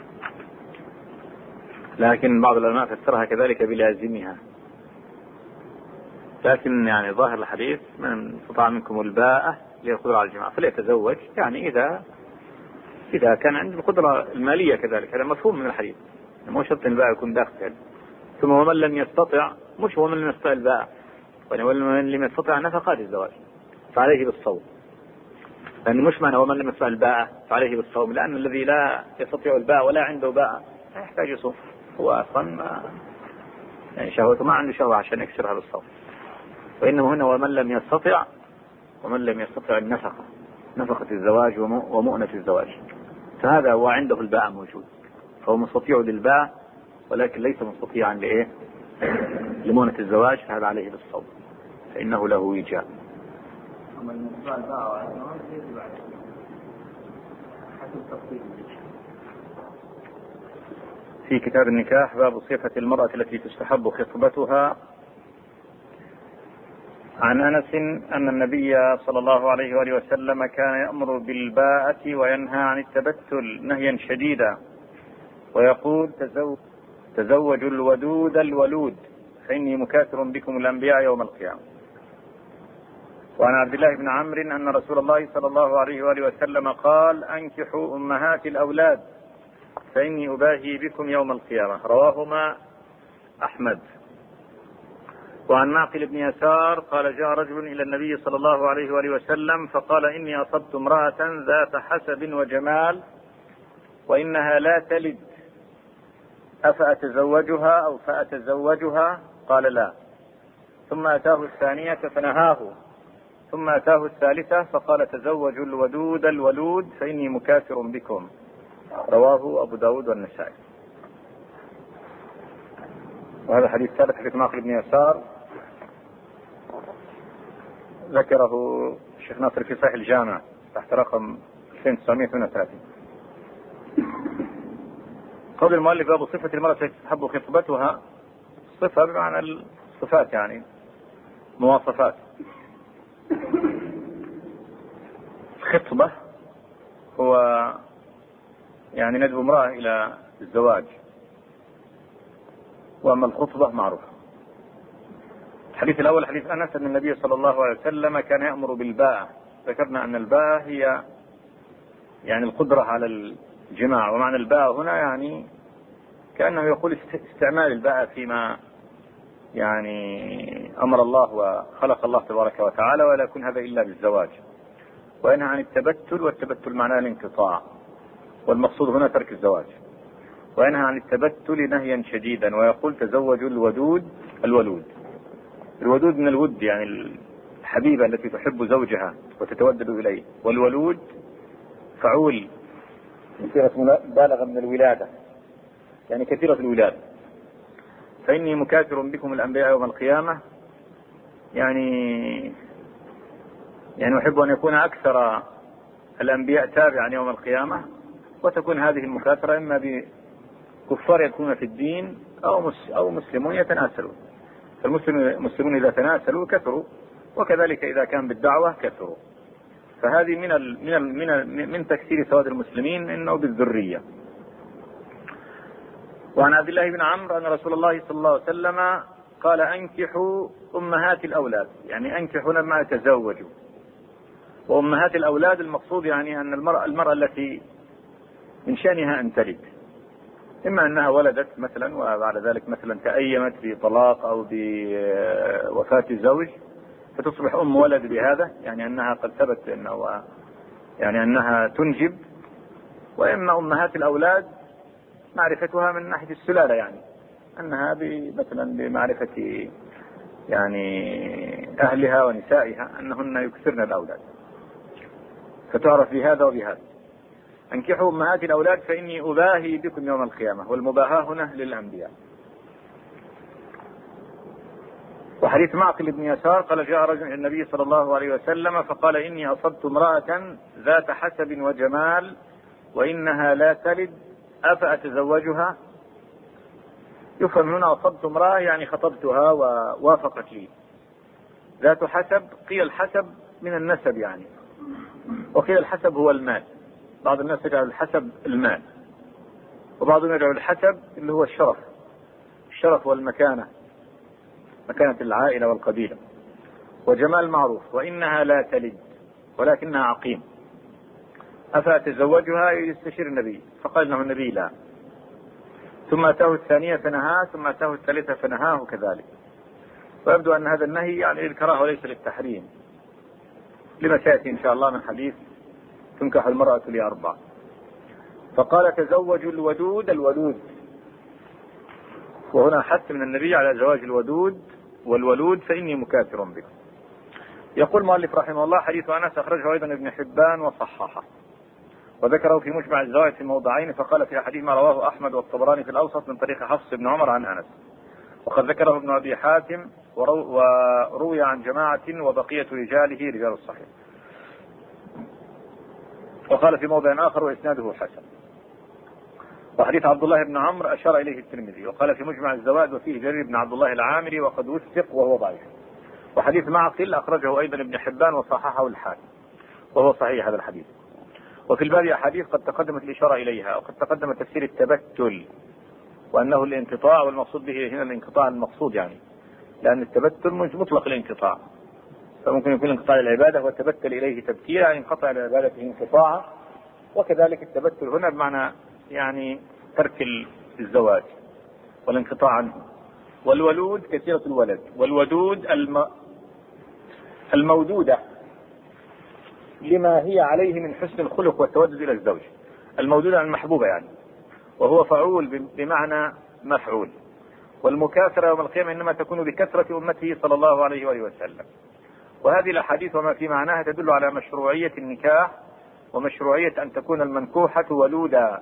لكن بعض العلماء فسرها كذلك بلازمها. لكن يعني ظاهر الحديث: من استطاع منكم الباءة للقدرة على الجماع فليتزوج، يعني إذا كان عنده القدرة المالية كذلك، هذا مفهوم من الحديث، مو شرط الباء يكون داخل. ثم ومن لم يستطع، مش ومن لم يستطع الباء، ومن لم يستطع نفقات الزواج فعليه بالصوم، لأن مش معنى ومن لم يستطع الباء فعليه بالصوم، لأن الذي لا يستطيع الباء ولا عنده باء لا يحتاج يصوم، هو أصلا يعني شهوته ما عنده شهوة عشان يكسرها بالصوم. وإنما هنا ومن لم يستطع النفقة، نفقة الزواج ومؤنة الزواج، فهذا هو عنده الباء موجود، فهو مستطيع للباء ولكن ليس مستطيعا لمؤنة الزواج، فهذا عليه بالصوم فإنه له وجاء. في كتاب النكاح باب صفة المرأة التي تستحب خطبتها. عن أنس أن النبي صلى الله عليه وآله وسلم كان يأمر بالباءة وينهى عن التبتل نهيا شديدا، ويقول تزوجوا الودود الولود فإني مكاثر بكم الأنبياء يوم القيامة. وعن عبد الله بن عمرو أن رسول الله صلى الله عليه وآله وسلم قال أنكحوا أمهات الأولاد فإني أباهي بكم يوم القيامة، رواهما أحمد. وعن معقل بن يسار قال جاء رجل إلى النبي صلى الله عليه وآله وسلم فقال إني أصبت امرأة ذات حسب وجمال وإنها لا تلد أفأتزوجها أو فأتزوجها؟ قال لا. ثم أتاه الثانية فنهاه، ثم أتاه الثالثة فقال تزوجوا الودود الولود فإني مكاثر بكم، رواه أبو داود والنسائي. وهذا حديث ثابت في معقل بن يسار، ذكره الشيخ ناصر في صحيح الجامع تحت رقم 2938. قول المؤلف باب صفة المرأة التي تستحب خطبتها، صفة بمعنى الصفات يعني مواصفات. الخطبة هو يعني ندعو امرأة إلى الزواج، وأما الخطبة معروفة. الحديث الأول حديث أنس أن النبي صلى الله عليه وسلم كان يأمر بالباءة. ذكرنا أن الباءة هي يعني القدرة على الجماع، ومعنى الباءة هنا يعني كأنه يقول استعمال الباءة فيما يعني أمر الله وخلق الله تبارك وتعالى، ولا يكون هذا إلا بالزواج. وينهى عن التبتل، والتبتل معناه الانقطاع، والمقصود هنا ترك الزواج. وينهى عن التبتل نهيا شديدا، ويقول تزوجوا الودود الولود. الودود من الود يعني الحبيبة التي تحب زوجها وتتودد إليه، والولود فعول كثيرة مبالغة من الولادة يعني كثيرة الولادة. فإني مكاثر بكم الأنبياء يوم القيامة، يعني أحب أن يكون أكثر الأنبياء تابعا يوم القيامة، وتكون هذه المكاثرة إما بكفار يكون في الدين أو مسلمون يتناسلون. فالمسلمون إذا تناسلوا كثروا، وكذلك إذا كان بالدعوة كثروا. فهذه من تكثير سواد المسلمين إنه بالذرية. وعن عبد الله بن عمرو أن رسول الله صلى الله عليه وسلم قال أنكحوا أمهات الأولاد، يعني أنكحوا بمعنى تزوجوا. وأمهات الأولاد المقصود يعني أن المرأة التي من شأنها أن تلد، إما أنها ولدت مثلا وبعد ذلك مثلا تأيمت بطلاق أو بوفاة الزوج فتصبح أم ولد بهذا، يعني أنها قد ثبت أنه يعني أنها تنجب. وإما أمهات الأولاد معرفتها من ناحية السلالة، يعني أنها مثلا بمعرفة يعني أهلها ونسائها أنهن يكثرن الأولاد، فتعرف بهذا وبهذا. أنكحوا أمهات الأولاد فإني أباهي بكم يوم القيامة، والمباهاة هنا للأنبياء. وحديث معقل بن يسار قال جاء رجل إلى النبي صلى الله عليه وسلم فقال إني أصبت امرأة ذات حسب وجمال وإنها لا تلد أفأتزوجها؟ يفهم هنا أصبت امرأة يعني خطبتها ووافقت لي. ذات حسب، قيل الحسب من النسب يعني، وقيل الحسب هو المال. بعض الناس يجعل الحسب المال، وبعضهم يجعل الحسب اللي هو الشرف والمكانة، مكانة العائلة والقبيلة. وجمال معروف. وإنها لا تلد ولكنها عقيم أفأتزوجها؟ يستشير النبي فقال له النبي لا. ثم أتاه الثانية فنهاه، ثم أتاه الثالثة فنهاه كذلك. ويبدو أن هذا النهي يعني للكراهة وليس للتحريم، لما سيأتي إن شاء الله من حديث تنكح المرأة لأربع. فقال تزوجوا الودود الولود، وهنا حث من النبي على زواج الودود والولود فإني مكاثر بكم. يقول المؤلف رحمه الله حديث أنس أخرجه أيضا ابن حبان وصححه، وذكره في مجمع الزوائد في موضعين، فقال في حديث ما رواه أحمد والطبراني في الأوسط من طريق حفص بن عمر عن أنس، وقد ذكره ابن أبي حاتم وروي عن جماعة وبقية رجاله رجال الصحيح. وقال في موضع آخر وإسناده حسن. وحديث عبد الله بن عمرو أشار إليه الترمذي وقال في مجمع الزوائد وفيه جرير بن عبد الله العامري وقد وثق وهو ضعيف. وحديث معقل أخرجه أيضا ابن حبان وصححه الحاكم وهو صحيح هذا الحديث. وفي الباب أحاديث قد تقدمت الإشارة إليها، وقد تقدم تفسير التبتل وأنه الانقطاع، والمقصود به هنا الانقطاع المقصود يعني، لأن التبتل مطلق الانقطاع، فممكن يكون انقطاع العبادة والتبتل إليه تبتيلا ينقطع العبادة انقطاعا، وكذلك التبتل هنا بمعنى يعني ترك الزواج والانقطاع عنه. والولود كثيرة الولد، والودود المودودة لما هي عليه من حسن الخلق والتودد إلى الزوج، المودودة المحبوبة يعني، وهو فعول بمعنى مفعول. والمكاثرة يوم القيامة إنما تكون بكثرة أمته صلى الله عليه وآله وسلم. وهذه الأحاديث وما في معناها تدل على مشروعية النكاح ومشروعية أن تكون المنكوحة ولودا،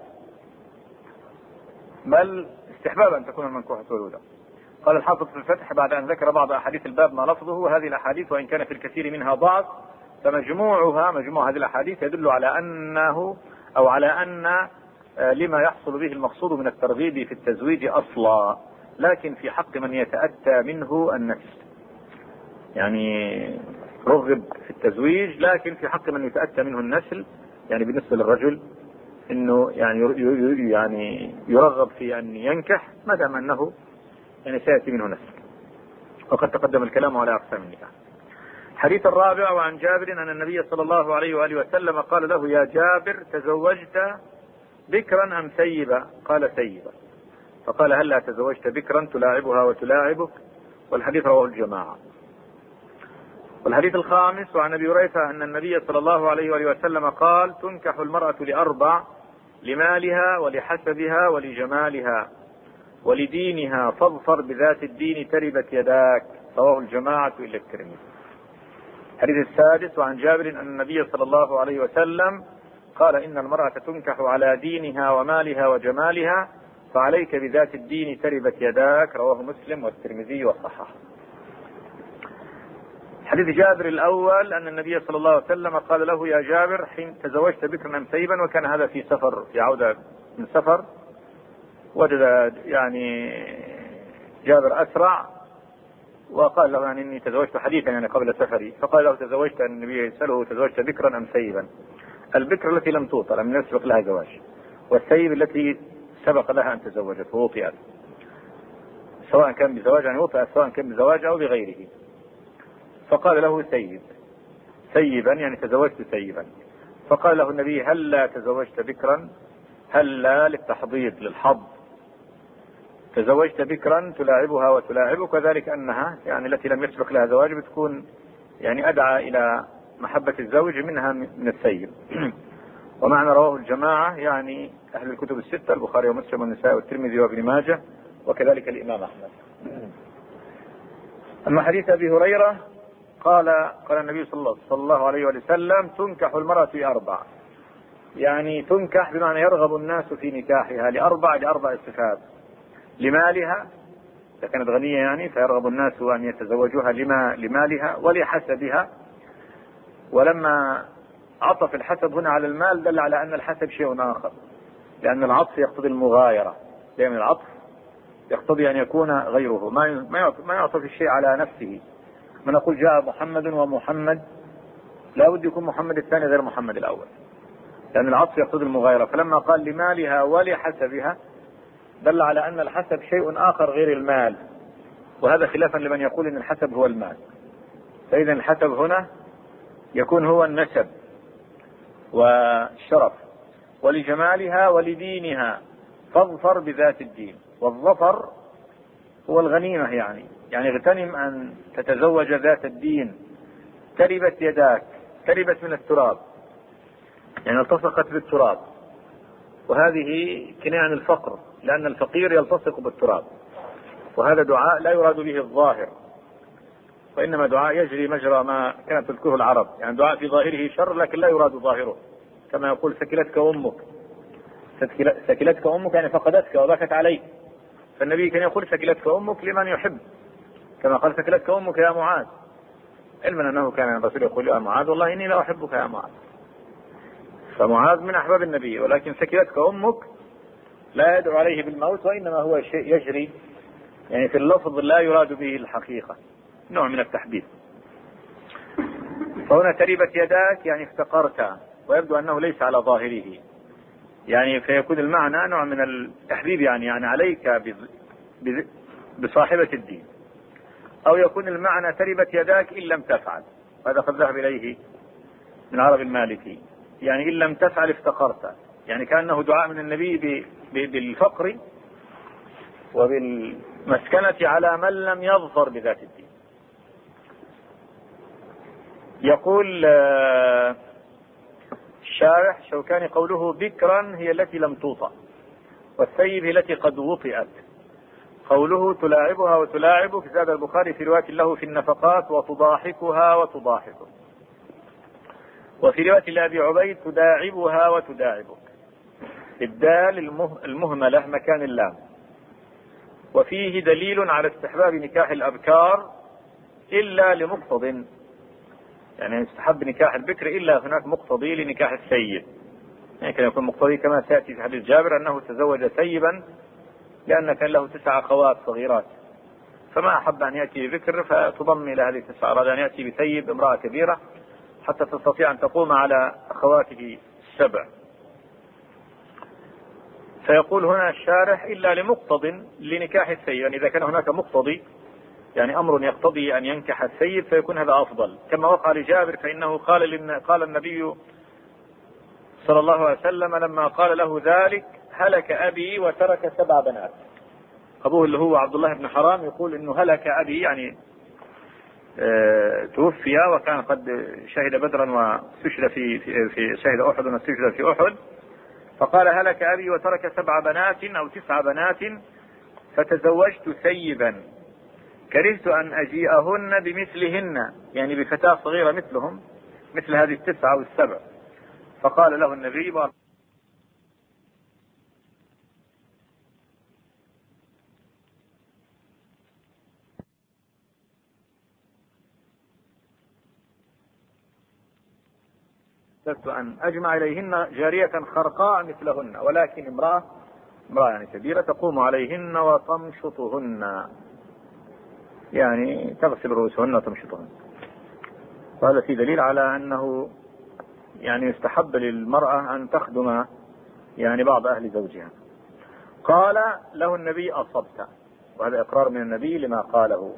بل استحباب أن تكون المنكوحة ولودا. قال الحافظ في الفتح بعد أن ذكر بعض أحاديث الباب ما لفظه، وهذه الأحاديث وإن كان في الكثير منها ضعف فمجموع هذه الأحاديث يدل على أنه أو على أن لما يحصل به المقصود من الترغيب في التزويج أصلا، لكن في حق من يتأتى منه النسل، يعني رغب في التزويج لكن في حق من يتأتى منه النسل، يعني بالنسبة للرجل انه يعني يرغب في ان ينكح ما دام انه يعني سيأتي منه نسل. وقد تقدم الكلام على اقسام النكاح. حديث الرابع وعن جابر ان النبي صلى الله عليه وآله وسلم قال له: يا جابر تزوجت بكرا ام ثيبا؟ قال ثيبا. فقال: هلا تزوجت بكرا تلاعبها وتلاعبك؟ والحديث رواه الجماعة. والحديث الخامس وعن ابي هريرة ان النبي صلى الله عليه وآله وسلم قال: تنكح المرأة لأربع: لمالها ولحسبها ولجمالها ولدينها فاظفر بذات الدين تربت يداك. رواه الجماعة إلا الترمذي. الحديث السادس وعن جابر أن النبي صلى الله عليه وسلم قال: إن المرأة تنكح على دينها ومالها وجمالها فعليك بذات الدين تربت يداك. رواه مسلم والترمذي وصححه. حديث جابر الأول أن النبي صلى الله عليه وسلم قال له: يا جابر حين تزوجت بكرا أم ثيبا؟ وكان هذا في سفر، في عودة من سفر، وجد يعني جابر أسرع وقال له يعني إني تزوجت حديثا يعني قبل سفري، فقال له: تزوجت؟ النبي يسأله: تزوجت بكرا أم ثيبا؟ البكر التي لم توطى، لم يسبق لها زواج، والثيب التي سبق لها أن تزوجت ووطئت، سواء كان بزواج يعني وطئت سواء كان بزواج أو بغيره. فقال له: ثيب، ثيبا يعني تزوجت ثيبا. فقال له النبي: هلا تزوجت بكرا؟ هلا للتحضيض للحظ، تزوجت بكرا تلاعبها وتلاعبك، وذلك أنها يعني التي لم يسبق لها زواج بتكون يعني أدعى إلى محبة الزوج منها من الثيب. ومعنى رواه الجماعة يعني أهل الكتب الستة: البخاري ومسلم والنسائي والترمذي وابن ماجه وكذلك الإمام أحمد. أما حديث أبي هريرة قال النبي صلى الله عليه وسلم: تنكح المرأة لأربع، يعني تنكح بمعنى يرغب الناس في نكاحها لأربع صفات: لمالها إذا كانت غنية يعني فيرغب الناس أن يتزوجوها لمالها، ولحسبها. ولما عطف الحسب هنا على المال دل على أن الحسب شيء آخر، لأن العطف يقتضي المغايرة، دائما العطف يقتضي أن يكون غيره، ما يعطف الشيء على نفسه. من نقول جاء محمد ومحمد لا بد يكون محمد الثاني غير محمد الأول، لأن العطف يقتضي المغايرة. فلما قال لمالها ولحسبها دل على أن الحسب شيء آخر غير المال، وهذا خلافا لمن يقول أن الحسب هو المال. فإذا الحسب هنا يكون هو النسب والشرف. ولجمالها ولدينها فاظفر بذات الدين. والظفر هو الغنيمة، يعني اغتنم أن تتزوج ذات الدين. تربت يداك، تربت من التراب يعني التصقت بالتراب، وهذه كناية عن الفقر، لأن الفقير يلتصق بالتراب. وهذا دعاء لا يراد به الظاهر، وإنما دعاء يجري مجرى ما كانت تذكره العرب، يعني دعاء في ظاهره شر لكن لا يراد ظاهره، كما يقول: سكلتك أمك. سكلتك أمك يعني فقدتك وبكت عليك، فالنبي كان يقول: سكلتك أمك لمن يحب، كما قال: سكلتك أمك يا معاذ، علما أنه كان الرسول يقول: يا معاذ والله إني لا أحبك يا معاذ. فمعاذ من أحباب النبي، ولكن سكلتك أمك لا يدعو عليه بالموت، وإنما هو شيء يجري يعني في اللفظ لا يراد به الحقيقة، نوع من التحديث. فهنا تربت يداك يعني افتقرت، ويبدو أنه ليس على ظاهره، يعني فيكون المعنى نوع من التحديد، يعني عليك بصاحبة الدين، أو يكون المعنى تربت يداك إن لم تفعل، وهذا قد ذهب إليه من عرب المالكي، يعني إن لم تفعل افتقرت، يعني كأنه دعاء من النبي بالفقر وبالمسكنة على من لم يظفر بذات الدين. يقول الشارح شوكاني قوله بكرا هي التي لم توطأ، والثيب هي التي قد وطئت. قوله تلاعبها وتلاعبك زاد البخاري في رواية له في النفقات وتضاحكها وتضاحكك، وفي رواية لأبي عبيد تداعبها وتداعبك، الدال المهملة مكان اللام. وفيه دليل على استحباب نكاح الأبكار إلا لمقتض، يعني يستحب نكاح البكر إلا هناك مقتضي لنكاح السيد، يعني كان يكون مقتضي كما سيأتي في حديث جابر أنه تزوج سيبا لأن كان له 9 أخوات صغيرات، فما أحب أن يأتي ببكر فتضم إلى هذه 9، أراد أن يأتي بسيب امرأة كبيرة حتى تستطيع أن تقوم على أخواته 7. فيقول هنا الشارح إلا لمقتض لنكاح السيد، يعني إذا كان هناك مقتضي يعني أمر يقتضي أن ينكح السيد فيكون هذا أفضل، كما وقع لجابر، فإنه قال النبي صلى الله عليه وسلم لما قال له ذلك هلك أبي وترك 7 بنات. أبوه اللي هو عبد الله بن حرام يقول إنه هلك أبي، يعني توفي وكان قد شهد بدرا واستشهد في شهد أحد واستشهد في أحد، فقال هلك أبي وترك 7 بنات أو 9 بنات فتزوجت سيبا كرهت أن أجيئهن بمثلهن، يعني بفتاة صغيرة مثلهم، مثل هذه 9 أو 7. فقال له النبي أن أجمع إليهن جارية خرقاء مثلهن، ولكن امرأة يعني كبيرة تقوم عليهن وتمشطهن، يعني تغسل رؤوسهن وتمشطهن. وهذا في دليل على أنه يعني يستحب للمرأة أن تخدم يعني بعض أهل زوجها. قال له النبي أصبت، وهذا إقرار من النبي لما قاله.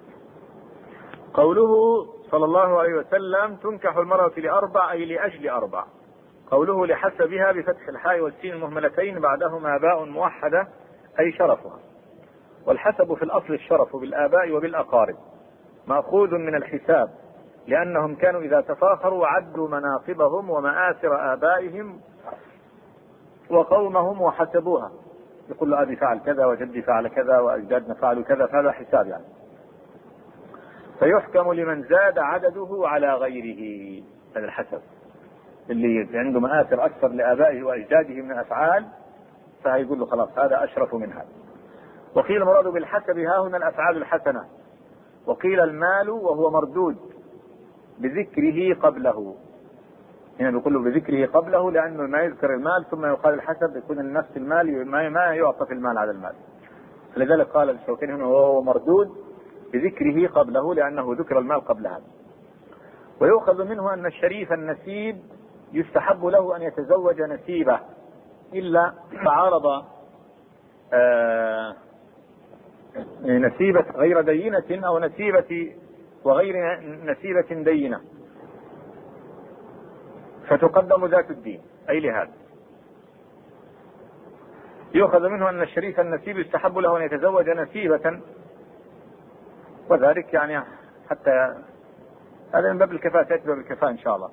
قوله صلى الله عليه وسلم تنكح المرأة ل4 أي لأجل 4. قوله لحسبها بفتح الحاء والسين المهملتين بعدهما باء موحدة أي شرفها. والحسب في الأصل الشرف بالآباء وبالأقارب، مأخوذ من الحساب، لأنهم كانوا إذا تفاخروا عدوا مناقبهم ومآثر آبائهم وقومهم وحسبوها، يقول له أبي فعل كذا وجدي فعل كذا وأجدادنا فعلوا كذا، فهذا حساب يعني. فيحكم لمن زاد عدده على غيره، هذا الحسب اللي عنده مآثر أكثر لآبائه وأجداده من الأفعال، فهيقول له خلاص هذا أشرف من هذا. وقيل المراد بالحسب ها هنا الأفعال الحسنة، وقيل المال وهو مردود بذكره قبله، هنا بيقول له بذكره قبله لأنه ما يذكر المال ثم يقال الحسب، يكون نفس المال ما يعطف المال على المال، فلذلك قال الشوكاني هنا وهو مردود بذكره قبله لأنه ذكر المال قبل هذا. ويؤخذ منه أن الشريف النسيب يستحب له أن يتزوج نسيبة، إلا تعارض نسيبة غير دينة أو نسيبة وغير نسيبة دينة، فتقدم ذات الدين، أي لهذا. يؤخذ منه أن الشريف النسيب يستحب له أن يتزوج نسيبة، وذلك يعني حتى هذا من باب الكفاءة، يأتي باب الكفاءة إن شاء الله.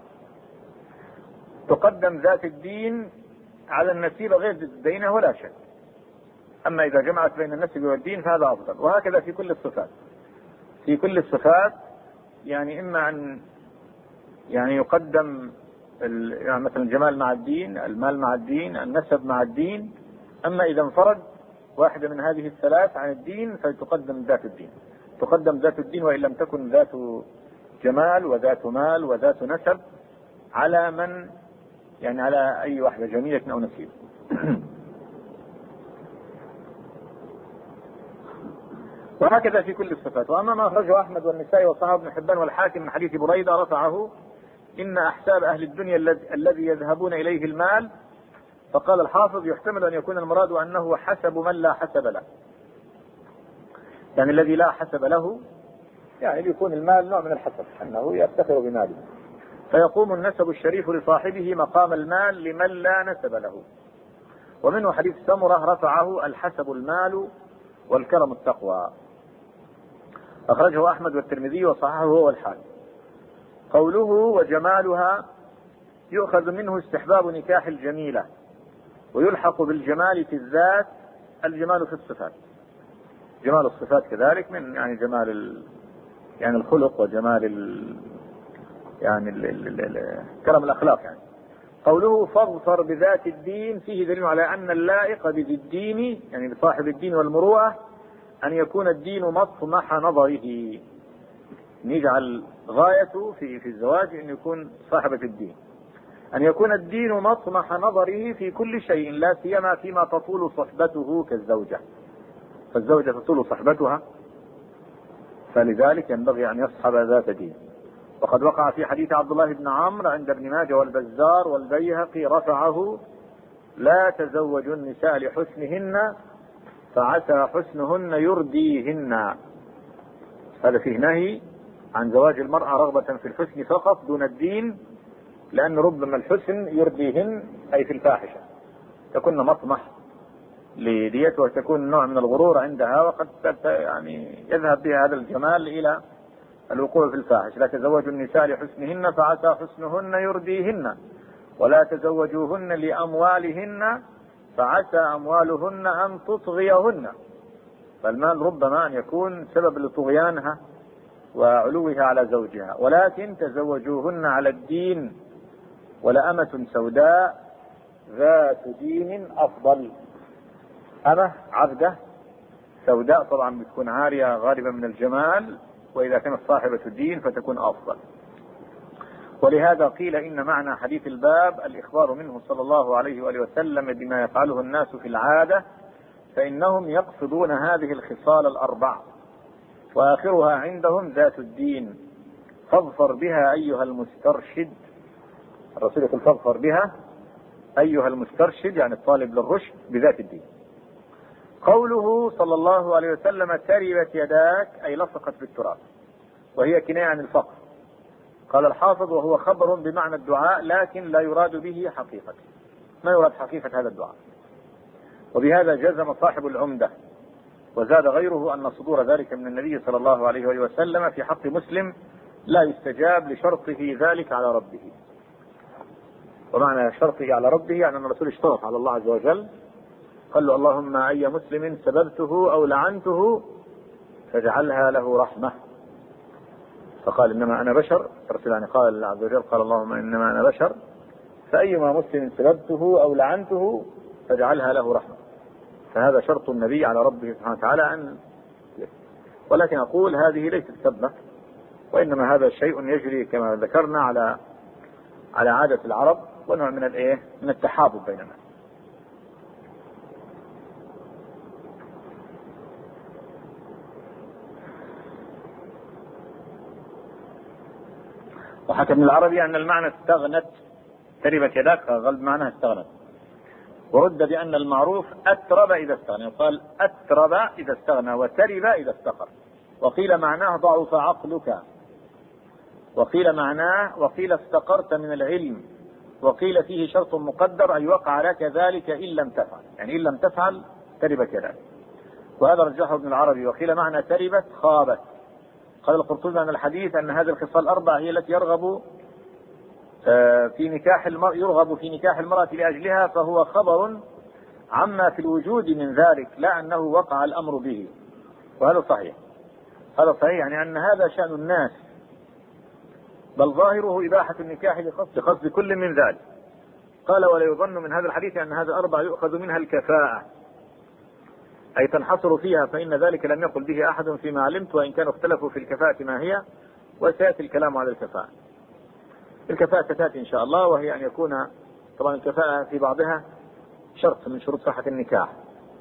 تقدم ذات الدين على النسيبة غير الدينة ولا شك، أما إذا جمعت بين النسب والدين فهذا أفضل. وهكذا في كل الصفات، في كل الصفات يعني إما أن يعني يقدم يعني مثلا الجمال مع الدين، المال مع الدين، النسب مع الدين، أما إذا انفرد واحدة من هذه الثلاث عن الدين فتقدم ذات الدين. تقدم ذات الدين وإن لم تكن ذات جمال وذات مال وذات نسب على من يعني على أي واحدة جميلة أو نسيب. وهكذا في كل الصفات. وأما ما أخرجه أحمد والنسائي وصححه ابن حبان والحاكم من حديث بريدة رفعه: إن أحساب أهل الدنيا الذي يذهبون إليه المال. فقال الحافظ: يحتمل أن يكون المراد أنه حسب من لا حسب له، يعني الذي لا حسب له، يعني يكون المال نوع من الحسب، أنه يفتخر بماله، فيقوم النسب الشريف لصاحبه مقام المال لمن لا نسب له. ومنه حديث سمرة رفعه: الحسب المال والكرم التقوى. أخرجه أحمد والترمذي وصححه هو الحاكم. قوله: وجمالها، يؤخذ منه استحباب نكاح الجميلة، ويلحق بالجمال في الذات الجمال في الصفات. جمال الصفات كذلك من يعني جمال يعني الخلق وجمال كرم الأخلاق يعني. قوله: فاظفر بذات الدين، فيه دليل على أن اللائق بذي الدين يعني بصاحب الدين والمروءة أن يكون الدين مطمح نظره. نجعل غايته في الزواج أن يكون صاحبة الدين، أن يكون الدين مطمح نظره في كل شيء، لا سيما فيما تطول صحبته كالزوجة، فالزوجة تطول صحبتها، فلذلك ينبغي أن يصحب ذات دين. وقد وقع في حديث عبد الله بن عمرو عند ابن ماجه والبزار والبيهقي رفعه: لا تزوجوا النساء لحسنهن فعسى حسنهن يرديهن. هذا فيه نهي عن زواج المرأة رغبة في الحسن فقط دون الدين، لأن ربما الحسن يرديهن أي في الفاحشة، تكون مطمح لديته وتكون نوع من الغرور عندها، وقد يعني يذهب بها هذا الجمال إلى الوقوع في الفاحش. لا تزوجوا النساء لحسنهن فعسى حسنهن يرديهن، ولا تزوجوهن لأموالهن فعسى أموالهن أن تطغيهن. فالمال ربما أن يكون سبب لطغيانها وعلوها على زوجها. ولكن تزوجوهن على الدين، ولأمة سوداء ذات دين أفضل. أمة عبدة سوداء طبعا بتكون عارية غالبا من الجمال، وإذا كانت صاحبة الدين فتكون أفضل. ولهذا قيل إن معنى حديث الباب الإخبار منه صلى الله عليه وآله وسلم بما يفعله الناس في العادة، فإنهم يقصدون هذه الخصال الأربع، وآخرها عندهم ذات الدين. فاظفر بها أيها المسترشد، الرسول يقول فاظفر بها أيها المسترشد يعني الطالب للرشد بذات الدين. قوله صلى الله عليه وسلم: تربت يداك، أي لصقت بالتراب، وهي كناية عن الفقر. قال الحافظ: وهو خبر بمعنى الدعاء، لكن لا يراد به حقيقة، ما يراد حقيقة هذا الدعاء. وبهذا جزم صاحب العمدة، وزاد غيره أن صدور ذلك من النبي صلى الله عليه وآله وسلم في حق مسلم لا يستجاب لشرطه ذلك على ربه. ومعنى شرطه على ربه يعني أن الرسول اشترط على الله عز وجل، قال له: اللهم أي مسلم سببته أو لعنته فاجعلها له رحمة. فقال: إنما أنا بشر، الرسول يعني قال الله عز وجل: قال اللهم إنما أنا بشر، فأيما مسلم سببته أو لعنته فاجعلها له رحمة. فهذا شرط النبي على ربه سبحانه وتعالى أن. ولكن أقول هذه ليست سبة، وإنما هذا شيء يجري كما ذكرنا على عادة العرب، ونوع من من التحابب بيننا. وحكى ابن العربي أن المعنى استغنت، تربت يداك غلب معناها استغنت، ورد بأن المعروف أترب إذا استغنى، قال أترب إذا استغنى وترب إذا استقر. وقيل معناه ضعف عقلك، وقيل معناه وقيل استقرت من العلم، وقيل فيه شرط مقدر أي وقع لك ذلك إن لم تفعل، يعني إن لم تفعل تربت يداك. وهذا رجحه ابن العربي. وقيل معنى تربت خابت. قال القرطبي عن الحديث أن هذه الخصال الأربع هي التي يرغب في نكاح المرأة لأجلها، فهو خبر عما في الوجود من ذلك، لا أنه وقع الأمر به. وهذا صحيح، هذا صحيح، يعني أن هذا شأن الناس، بل ظاهره إباحة النكاح بقصد كل من ذلك. قال: ولا يظن من هذا الحديث أن هذا الأربع يؤخذ منها الكفاءة، أي تنحصر فيها، فإن ذلك لم يقل به أحد فيما علمت، وإن كانوا اختلفوا في الكفاءة ما هي، وسيأتي الكلام على الكفاءة. الكفاءة ستأتي إن شاء الله، وهي أن يكون طبعا الكفاءة في بعضها شرط من شروط صحة النكاح،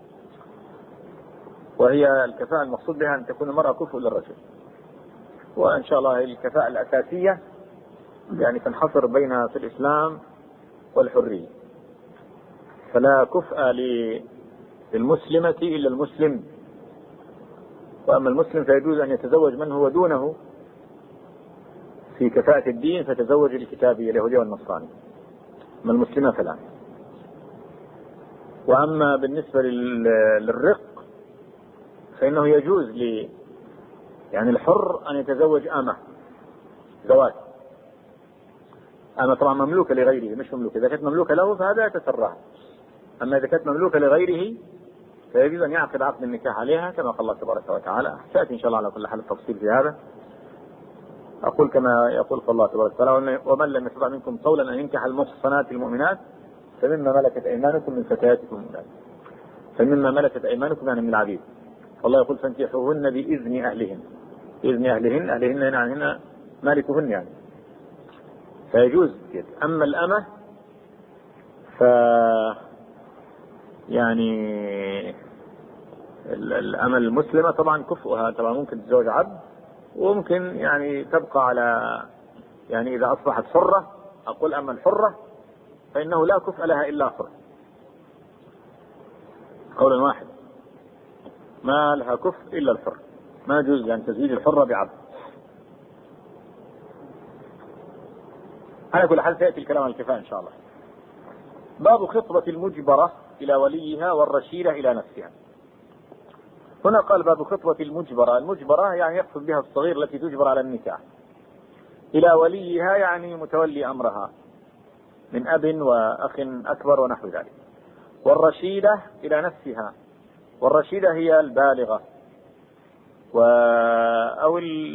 وهي الكفاءة المقصود بها أن تكون المرأة كفء للرجل، وإن شاء الله الكفاءة الأساسية يعني تنحصر بين في الإسلام والحرية، فلا كفء للمسلمة إلا المسلم، وأما المسلم فيجوز أن يتزوج من هو دونه في كفاءة الدين، فتزوج الكتابي اليهودي والنصراني، أما المسلمة فلا. وأما بالنسبة للرق فإنه يجوز يعني الحر أن يتزوج أمة زواج، أما طبعا مملوكة لغيره مش مملوكة، إذا كانت مملوكة له فهذا يتسرها، أما إذا كانت مملوكة لغيره فيجوز أن يعقد عقد النكاح عليها كما قال الله تبارك وتعالى. سيأتي إن شاء الله على كل حال التفصيل في هذا. أقول كما يقول الله تبارك وتعالى: ومن لم يستطع منكم طولا أن ينكح المحصنات المؤمنات فمما ملكت أيمانكم من فتياتكم المؤمنات، فمما ملكت أيمانكم يعني من العبيد، والله يقول: فانكحوهن بإذن أهلهن، بإذن أهلهن يعني هنا مالكهن يعني، فيجوز كده. أما الأمة يعني الأمة المسلمة طبعا كفؤها طبعا ممكن تتزوج عبد، وممكن يعني تبقى على يعني إذا أصبحت حرة. أقول أما الحرة فإنه لا كفء لها إلا حر، قولا واحد، ما لها كفء إلا الحر، ما يجوز يعني تزويج الحرة بعبد. على كل حال سيأتي الكلام عن الكفاءة إن شاء الله. باب خطبة المجبرة إلى وليها والرشيدة إلى نفسها. هنا قال باب خطبة المجبرة، المجبرة يعني يقصد بها الصغير التي تجبر على النكاح، إلى وليها يعني متولي أمرها من أب وأخ أكبر ونحو ذلك، والرشيدة إلى نفسها، والرشيدة هي البالغة أو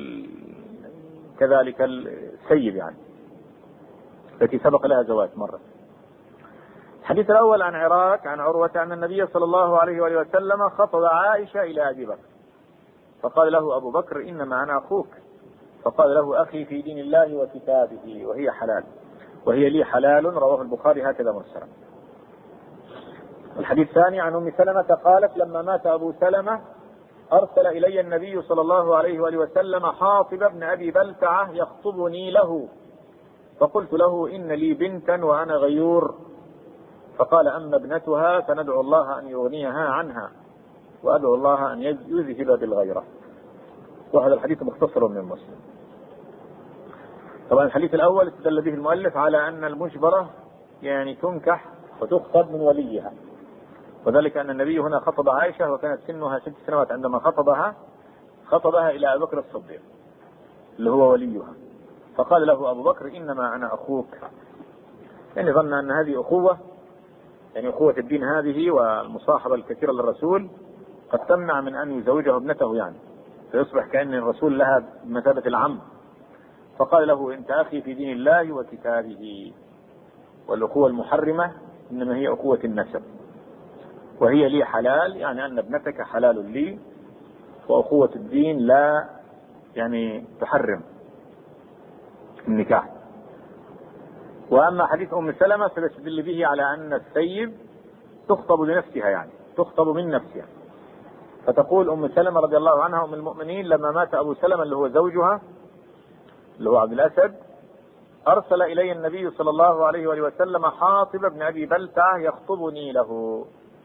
كذلك السيد يعني التي سبق لها زواج مرة. الحديث الأول عن عراك عن عروة أن النبي صلى الله عليه وآله وسلم خطب عائشة إلى أبي بكر، فقال له أبو بكر: إنما أنا أخوك. فقال له: أخي في دين الله وكتابه، وهي حلال وهي لي حلال. رواه البخاري هكذا مرسلا. الحديث الثاني عن أم سلمة قالت: لما مات أبو سلمة أرسل إلي النبي صلى الله عليه وآله وسلم حاطب بن أبي بلتعة يخطبني له، فقلت له: إن لي بنتا وأنا غيور. فقال: أما ابنتها فندعو الله أن يغنيها عنها، وأدعو الله أن يذهب بالغيرة. وهذا الحديث مختصر من مسلم. طبعا الحديث الأول استدل به المؤلف على أن المجبرة يعني تنكح وتخطب من وليها، وذلك أن النبي هنا خطب عائشة وكانت سنها 6 سنوات عندما خطبها إلى أبي بكر الصديق اللي هو وليها، فقال له أبو بكر: إنما أنا أخوك، يعني ظن أن هذه أخوة، يعني أخوة الدين هذه والمصاحبة الكثيرة للرسول قد تمنع من أن يزوجه ابنته، يعني فيصبح كأن الرسول لها بمثابة العم. فقال له: أنت أخي في دين الله وكتابه، والأخوة المحرمة إنما هي أخوة النسب، وهي لي حلال يعني أن ابنتك حلال لي، وأخوة الدين لا يعني تحرم النكاح. وأما حديث أم سلمة فيستدل به على أن السيب تخطب لنفسها، يعني تخطب من نفسها. فتقول أم سلمة رضي الله عنها أم المؤمنين: لما مات أبو سلمة اللي هو زوجها اللي هو عبد الأسد أرسل إلي النبي صلى الله عليه وآله وسلم حاطب بن أبي بلتعة يخطبني له،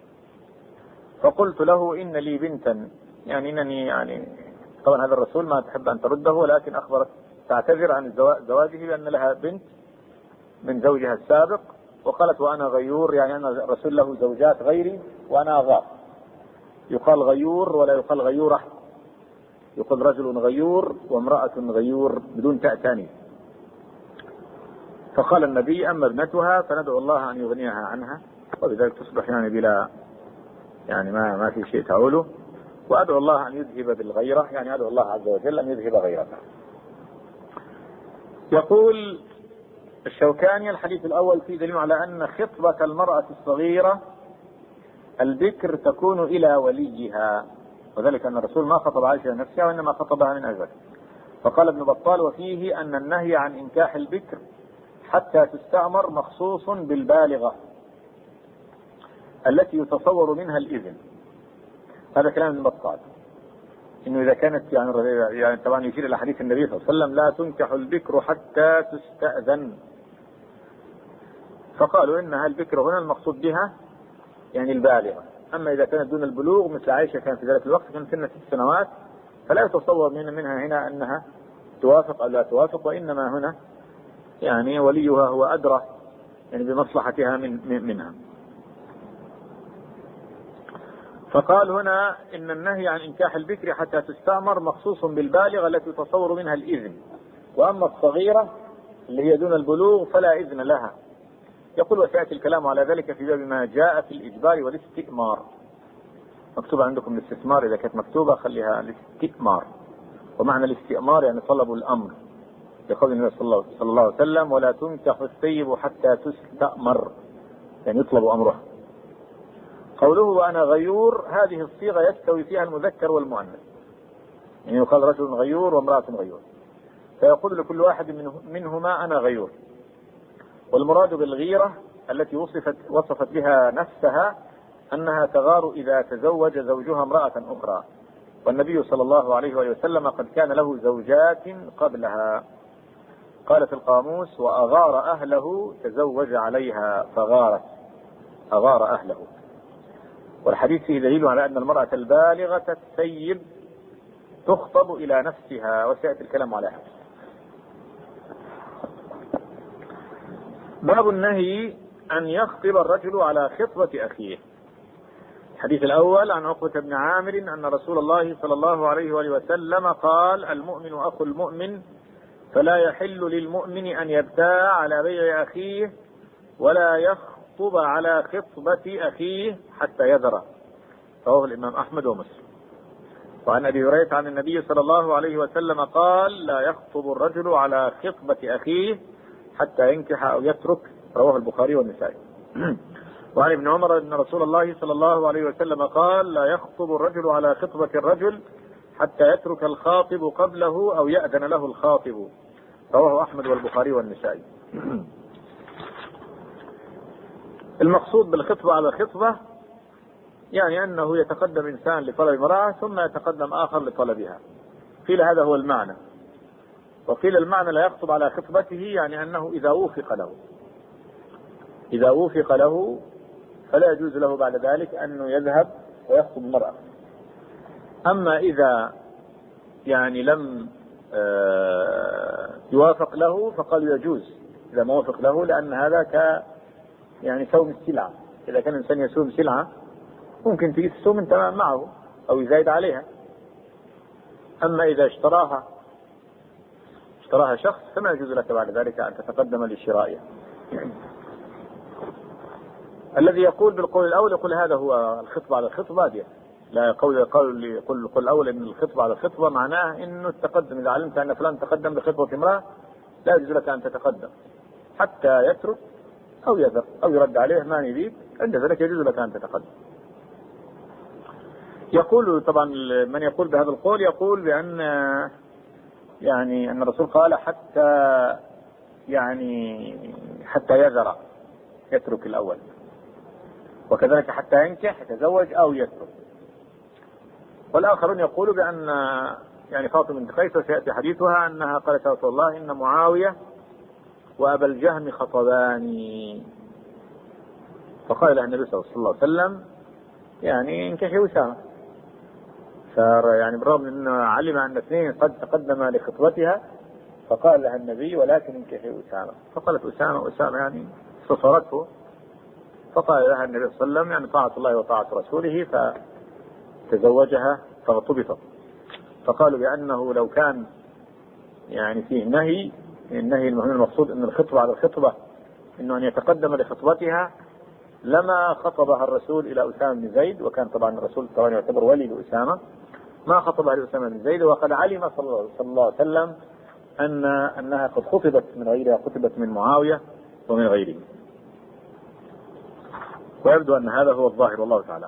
فقلت له: إن لي بنتا، يعني إنني يعني طبعا هذا الرسول ما تحب أن ترده، ولكن أخبرت تعتذر عن زواجه بأن لها بنت من زوجها السابق، وقالت: وأنا غيور، يعني أن الرسول له زوجات غيري وأنا أغار. يقال غيور ولا يقال غيورة، يقول رجل غيور وامرأة غيور بدون تاء ثاني. فقال النبي: أما ابنتها فندعو الله أن يغنيها عنها، وبذلك تصبح يعني بلا يعني ما في شيء تعوله، وأدعو الله أن يذهب بالغيرة، يعني أدعو الله عز وجل أن يذهب غيرتها. يقول الشوكاني: الحديث الأول فيه دليل على أن خطبة المرأة الصغيرة البكر تكون إلى وليها، وذلك أن الرسول ما خطب عائشة نفسها وإنما خطبها من أجل. فقال ابن بطال: وفيه أن النهي عن إنكاح البكر حتى تستأمر مخصوص بالبالغة التي يتصور منها الإذن. هذا كلام ابن بطال، إنه إذا كانت يعني طبعا يشير إلى حديث النبي صلى الله عليه وسلم: لا تنكح البكر حتى تستأذن. فقالوا إنها البكر هنا المقصود بها يعني البالغة. أما إذا كانت دون البلوغ مثل عائشة كان في ذلك الوقت كان سنة 6 سنوات، فلا يتصور منها هنا أنها توافق أو لا توافق، وإنما هنا يعني وليها هو أدرى يعني بمصلحتها منها. فقال هنا إن النهي عن إنكاح البكر حتى تستأمر مخصوص بالبالغة التي يتصور منها الإذن، وأما الصغيرة اللي هي دون البلوغ فلا إذن لها. يقول: وسيأتي الكلام على ذلك في باب ما جاء في الإجبار والاستئمار. مكتوبة عندكم الاستثمار، إذا كانت مكتوبة خليها الاستئمار. ومعنى الاستئمار يعني طلب الأمر، يقول النبي صلى الله عليه وسلم: ولا تنكح الثيب حتى تستأمر، يعني يطلب أمرها. قوله: وأنا غيور، هذه الصيغة يستوي فيها المذكر والمؤنث، يعني يقال رجل غيور وامرأة غيور، فيقول لكل واحد منهما أنا غيور. والمراد بالغيرة التي وصفت بها نفسها أنها تغار إذا تزوج زوجها امرأة أخرى، والنبي صلى الله عليه وسلم قد كان له زوجات قبلها. قال في القاموس: وأغار أهله تزوج عليها فغارت، أغار أهله. والحديث فيه دليل على أن المرأة البالغة الثيب تخطب إلى نفسها، وسيأتي الكلام عليها. باب النهي أن يخطب الرجل على خطبة أخيه. الحديث الأول عن عقبة بن عامر أن رسول الله صلى الله عليه وسلم قال: المؤمن أخو المؤمن، فلا يحل للمؤمن أن يبتاع على بيع أخيه ولا يخطب على خطبة أخيه حتى يذر. رواه الإمام أحمد ومسلم. وعن أبي هريرة عن النبي صلى الله عليه وسلم قال: لا يخطب الرجل على خطبة أخيه حتى ينكح أو يترك. رواه البخاري والنسائي. وعن ابن عمر أن رسول الله صلى الله عليه وسلم قال: لا يخطب الرجل على خطبة الرجل حتى يترك الخاطب قبله أو يأذن له الخاطب. رواه أحمد والبخاري والنسائي. المقصود بالخطبة على الخطبة يعني أنه يتقدم إنسان لطلب امرأة ثم يتقدم آخر لطلبها. قيل هذا هو المعنى، وقيل المعنى لا يخطب على خطبته يعني أنه إذا وفق له فلا يجوز له بعد ذلك أنه يذهب ويخطب المرأة. أما إذا يعني لم يوافق له فقالوا يجوز إذا ما وافق له، لأن هذا يعني سوم السلعة. إذا كان الإنسان يسوم سلعة ممكن تقيس السوم انت معه أو يزايد عليها. أما إذا اشتراها شخص فما يجوز لك بعد ذلك أن تتقدم لشرائها. الذي يقول بالقول الأول يقول هذا هو الخطبة على الخطبة دي. لا يقول الأول إن الخطبة على الخطبة معناه إنه التقدم. إذا علمت أن فلان تقدم بخطبة امرأة لا يجوز لك أن تتقدم حتى يترك أو يذر أو يرد عليه ما يريد، عند ذلك يجوز لك أن تتقدم. يقول طبعا من يقول بهذا القول يقول بأن يعني أن الرسول قال حتى يذر يترك الأول، وكذلك حتى ينكح يتزوج أو يترك. والآخرون يقولوا بأن يعني فاطمة بنت قيس وسيأتي حديثها أنها قالت يا رسول الله إن معاوية وأبا الجهم خطباني، فقال لها النبي صلى الله عليه وسلم يعني انكحي أسامة. يعني بالرغم من أنه علم أن اثنين قد تقدم لخطبتها فقال لها النبي ولكن انكحي أسامة. فقالت أسامة يعني استصرته، فقال لها النبي صلى الله عليه وسلم يعني طاعة الله وطاعة رسوله، فتزوجها فاغتبطت. فقالوا بأنه لو كان يعني فيه النهي المهم المقصود أن الخطبة على الخطبة إنه أن يتقدم لخطبتها لما خطبها الرسول إلى أسامة بن زيد، وكان طبعا الرسول طبعا يعتبر ولي لأسامة، ما خطبها لأسامة بن زيد، وقد علم صلى الله عليه وسلم أنها قد خطبت من غيرها، خطبت من معاوية ومن غيره. ويبدو أن هذا هو الظاهر والله تعالى.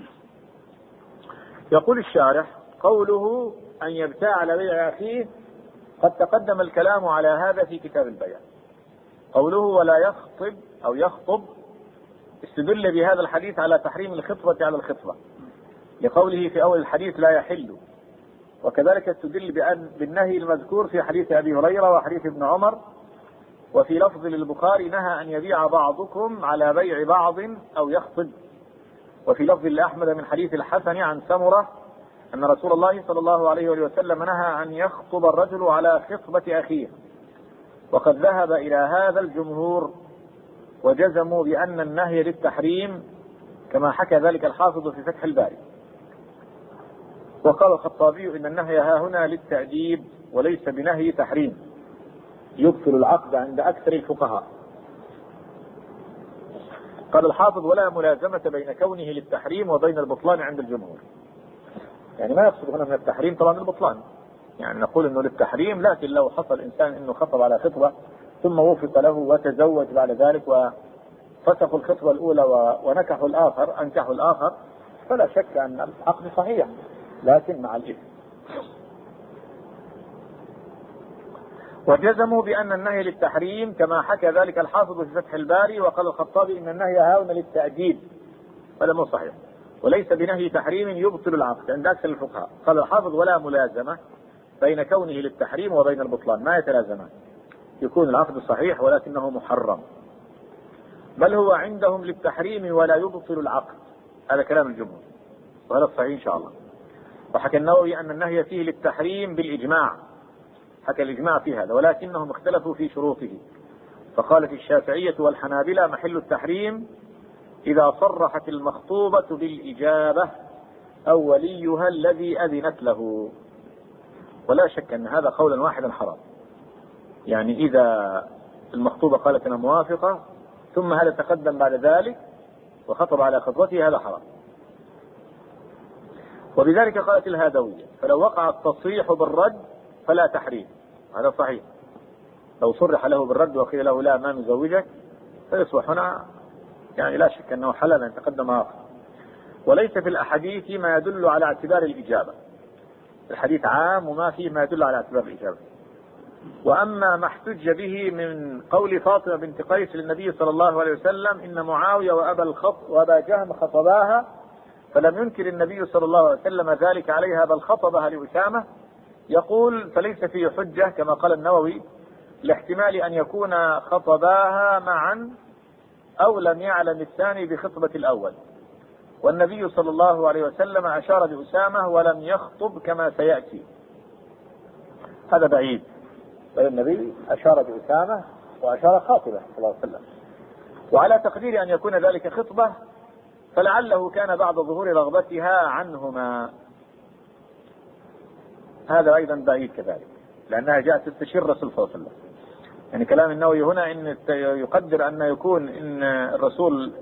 يقول الشارح قوله أن يبتاع على بيع أخيه قد تقدم الكلام على هذا في كتاب البيع. قوله ولا يخطب أو يخطب استدل بهذا الحديث على تحريم الخطبة على الخطبة لقوله في أول الحديث لا يحل، وكذلك استدل بالنهي المذكور في حديث أبي هريرة وحديث ابن عمر. وفي لفظ للبخاري نهى أن يبيع بعضكم على بيع بعض أو يخطب. وفي لفظ لأحمد من حديث الحسن عن سمرة أن رسول الله صلى الله عليه وسلم نهى أن يخطب الرجل على خطبة أخيه. وقد ذهب إلى هذا الجمهور وجزموا بأن النهي للتحريم كما حكى ذلك الحافظ في فتح الباري. وقال الخطابي إن النهي ها هنا للتأديب وليس بنهي تحريم يبطل العقد عند أكثر الفقهاء. قال الحافظ ولا ملازمة بين كونه للتحريم وبين البطلان عند الجمهور. يعني ما يقصد هنا من التحريم طبعا البطلان، يعني نقول انه للتحريم، لكن لو حصل انسان انه خطب على خطبة ثم وفق له وتزوج بعد ذلك وفسخوا الخطبة الاولى ونكحوا الاخر انكحوا الاخر فلا شك ان العقد صحيح لكن مع الاثم. وجزموا بأن النهي للتحريم كما حكى ذلك الحافظ في فتح الباري. وقال الخطابي إن النهي هاهنا للتأديب، هذا مو صحيح، وليس بنهي تحريم يبطل العقد عند أكثر الفقهاء. قال الحافظ ولا ملازمة بين كونه للتحريم وبين البطلان، ما يتلازمان، يكون العقد صحيح ولكنه محرم، بل هو عندهم للتحريم ولا يبطل العقد. هذا كلام الجمهور وهذا الصحيح إن شاء الله. وحكى النووي أن النهي فيه للتحريم بالإجماع، حكى الإجماع في هذا، ولكنهم اختلفوا في شروطه. فقالت الشافعية والحنابلة محل التحريم إذا صرحت المخطوبة بالإجابة أو وليها الذي أذنت له. ولا شك أن هذا قولا واحدا حرام، يعني إذا المخطوبة قالت أنا موافقة ثم هذا تقدم بعد ذلك وخطب على خطبته هذا حرام. وبذلك قالت الهادوية فلو وقع التصريح بالرد فلا تحريم، هذا صحيح. لو صرح له بالرد وقيل له لا ما نزوجك فيصبح هنا يعني لا شك أنه حلال أن تقدم آخر. وليس في الأحاديث ما يدل على اعتبار الإجابة، الحديث عام وما فيه ما يدل على اعتبار الإجابة. وأما ما احتج به من قول فاطمة بنت قيس للنبي صلى الله عليه وسلم إن معاوية وأبا جهم خطباها فلم ينكر النبي صلى الله عليه وسلم ذلك عليها بل خطبها لأسامة، يقول فليس فيه حجة كما قال النووي لاحتمال أن يكون خطباها معا أو لم يعلم الثاني بخطبة الأول، والنبي صلى الله عليه وسلم أشار بأسامة ولم يخطب كما سيأتي. هذا بعيد، بل النبي أشار بأسامة وأشار خاطبة صلى الله عليه وسلم. وعلى تقدير أن يكون ذلك خطبة فلعله كان بعد ظهور رغبتها عنهما، هذا أيضا بعيد كذلك لأنها جاءت تستشير الرسول صلى الله عليه وسلم. يعني كلام النووي هنا إن يقدر أن يكون إن الرسول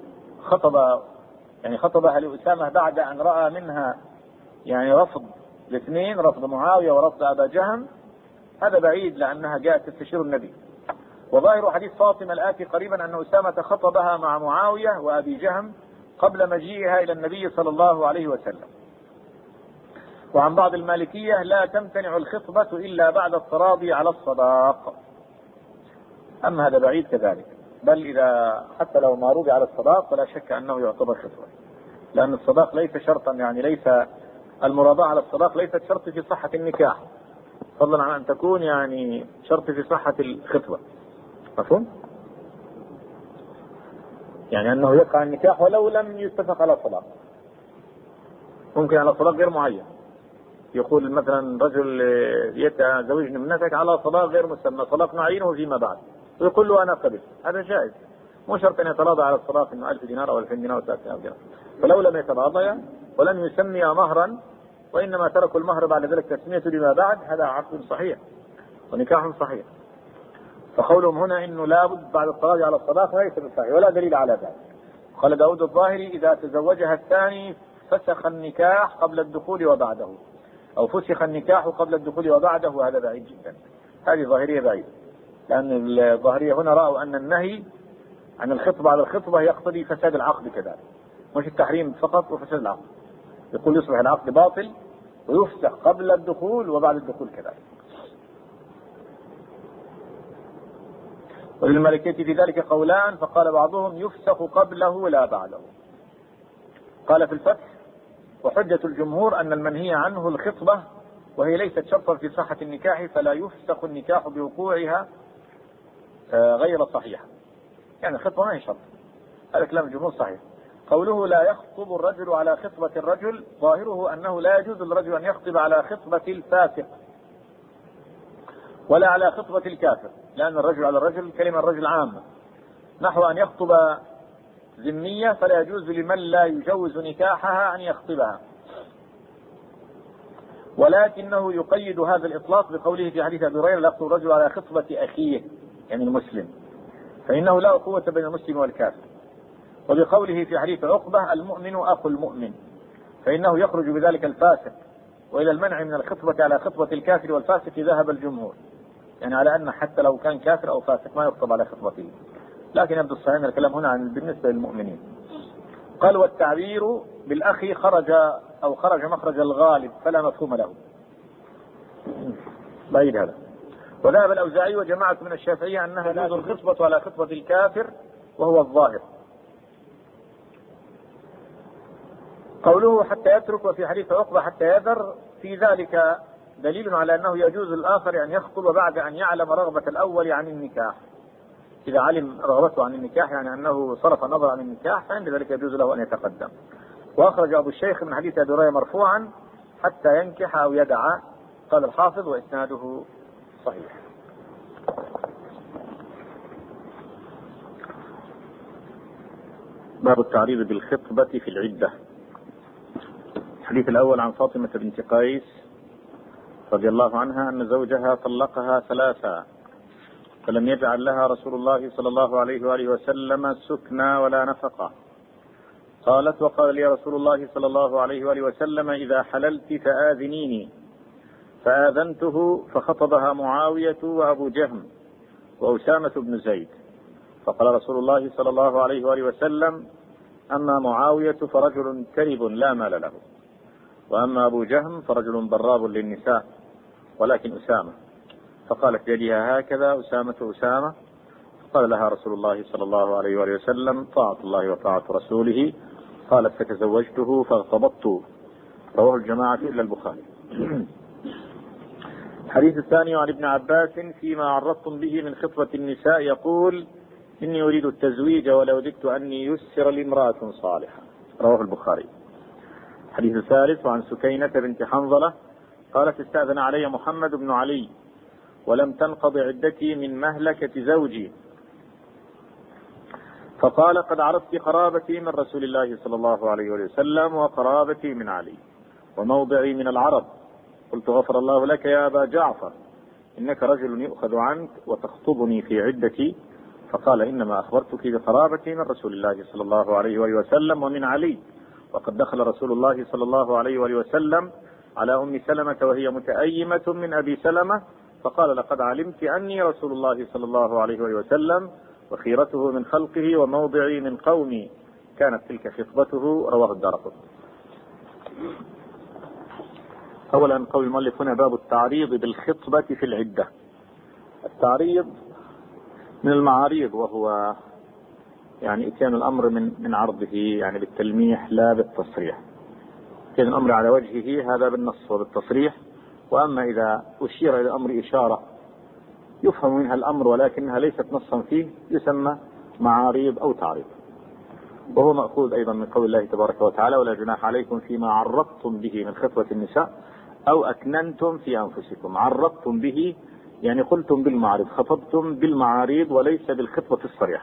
خطبها لأسامة بعد أن رأى منها يعني رفض الاثنين، رفض معاوية ورفض أبا جهم، هذا بعيد لأنها جاءت تستشير النبي. وظاهر حديث فاطمة الآتي قريبا أن أسامة خطبها مع معاوية وأبي جهم قبل مجيئها إلى النبي صلى الله عليه وسلم. وعن بعض المالكية لا تمتنع الخطبة إلا بعد التراضي على الصداق، أما هذا بعيد كذلك، بل إذا حتى لو ما روي على الصداق فلا شك أنه يعتبر خطبة، لأن الصداق ليس شرطا، يعني ليس المراضاة على الصداق ليست شرط في صحة النكاح فضلا عن أن تكون يعني شرط في صحة الخطبة. مفهوم؟ يعني أنه يقع النكاح ولو لم يتفق على الصداق، ممكن على صداق غير معين، يقول مثلا رجل يتزوجني منك على صداق غير مسمى، صداق نعينه فيما بعد، ويقول له أنا قبل، هذا جائز، مو شرط أن يتراضى على الصداق إنه 1000 دينار أو 2000 دينار أو 3000 دينار. فلو لم يتراضيا ولم يسميا مهرا وإنما تركوا المهر بعد ذلك تسمية لما بعد، هذا عقد صحيح ونكاح صحيح. فقولهم هنا إنه لابد بعد التراضي على الصداق ليس بالصحيح ولا دليل على ذلك. قال داود الظاهري إذا تزوجها الثاني فسخ النكاح قبل الدخول وبعده، أو فسخ النكاح قبل الدخول وبعده، هذا بعيد جدا، هذه ظاهرية بعيدة، لأن الظاهرية هنا رأوا أن النهي عن الخطبة على الخطبة يقتضي فساد العقد كذلك، مش التحريم فقط وفساد العقد، يقول يصبح العقد باطل ويفسخ قبل الدخول وبعد الدخول كذلك. وللمالكية في ذلك قولان، فقال بعضهم يفسخ قبله لا بعده. قال في الفتح: وحجة الجمهور أن المنهي عنه الخطبة، وهي ليست شرطا في صحة النكاح، فلا يفسخ النكاح بوقوعها غير صحيحة. يعني الخطبة ما هي شرط. هذا كلام الجمهور صحيح. قوله لا يخطب الرجل على خطبة الرجل، ظاهره أنه لا يجوز للرجل أن يخطب على خطبة الفاسق ولا على خطبة الكافر، لأن الرجل على الرجل كلمة الرجل عامة، نحو أن يخطب ذمية فلا يجوز لمن لا يجوز نكاحها أن يخطبها. ولكنه يقيد هذا الإطلاق بقوله في حديث أبي هريرة: لا يخطب الرجل على خطبة أخيه، يعني المسلم، فإنه لا أخوة بين المسلم والكافر. وبقوله في حديث عقبة: المؤمن أخو المؤمن، فإنه يخرج بذلك الفاسق. وإلى المنع من الخطبة على خطبة الكافر والفاسق ذهب الجمهور، يعني على أن حتى لو كان كافر أو فاسق ما يخطب على خطبته. لكن يبدو الصحيح أن الكلام هنا بالنسبة للمؤمنين. قال: والتعبير بالأخ خرج مخرج الغالب فلا مفهوم له. بعيد هذا. وذهب الأوزاعي وجماعة من الشافعية أنها لا تجوز الخطبة على خطبة الكافر، وهو الظاهر. قوله حتى يترك، وفي حديث عقبة حتى يذر، في ذلك دليل على أنه يجوز الآخر أن يخطب بعد أن يعلم رغبة الأول عن النكاح. إذا علم رغبته عن النكاح، يعني أنه صرف النظر عن النكاح، فعند ذلك يجوز له أن يتقدم. وأخرج أبو الشيخ من حديث أبي هريرة مرفوعا: حتى ينكح أو يدع. قال الحافظ: وإسناده صحيح. باب التعريض بالخطبة في العدة. الحديث الأول عن فاطمة بنت قيس رضي الله عنها أن زوجها طلقها 3 فلم يجعل لها رسول الله صلى الله عليه وآله وسلم سكنى ولا نفقة. قالت: وقال لي رسول الله صلى الله عليه وآله وسلم: إذا حللت فآذنيني. فآذنته، فخطبها معاوية وأبو جهم وأسامة بن زيد. فقال رسول الله صلى الله عليه وآله وسلم: أما معاوية فرجل كرب لا مال له، وأما أبو جهم فرجل ضراب للنساء، ولكن أسامة. فقالت يديها هكذا: أسامة. قال لها رسول الله صلى الله عليه وآله وسلم: طاعة الله وطاعة رسوله. قالت: فتزوجته فاغتبطت. رواه الجماعة إلا البخاري. الحديث الثاني عن ابن عباس فيما عرضتم به من خطبة النساء، يقول: إني أريد التزويج ولا وددت أني يسر لامرأة صالحة. رواه البخاري. الحديث الثالث عن سكينة بنت حنظلة قالت: استأذن علي محمد بن علي ولم تنقض عدتي من مهلكة زوجي، فقال: قد عرفت قرابتي من رسول الله صلى الله عليه وسلم وقرابتي من علي وموضعي من العرب. قلت: غفر الله لك يا أبا جعفر، إنك رجل يؤخذ عنك وتخطبني في عدتي. فقال: إنما أخبرتك بقرابتي من رسول الله صلى الله عليه وسلم ومن علي، وقد دخل رسول الله صلى الله عليه وسلم على أم سلمة وهي متأيمة من أبي سلمة، فقال: لقد علمت أني رسول الله صلى الله عليه وسلم وخيرته من خلقه وموضعي من قومي. كانت تلك خطبته. رواه الدارقطني. أولا قول المؤلف هنا: باب التعريض بالخطبة في العدة. التعريض من المعاريض، وهو يعني اتيان الأمر من عرضه، يعني بالتلميح لا بالتصريح. اتيان الأمر على وجهه هذا بالنص وبالتصريح. وأما إذا أشير إلى الأمر إشارة يفهم منها الأمر ولكنها ليست نصا فيه، يسمى معاريض أو تعريض. وهو مأخوذ أيضا من قول الله تبارك وتعالى: ولا جناح عليكم فيما عرضتم به من خطبة النساء أو أكننتم في أنفسكم. عرضتم به يعني قلتم بالمعارض، خطبتم بالمعاريض وليس بالخطبة الصريحة.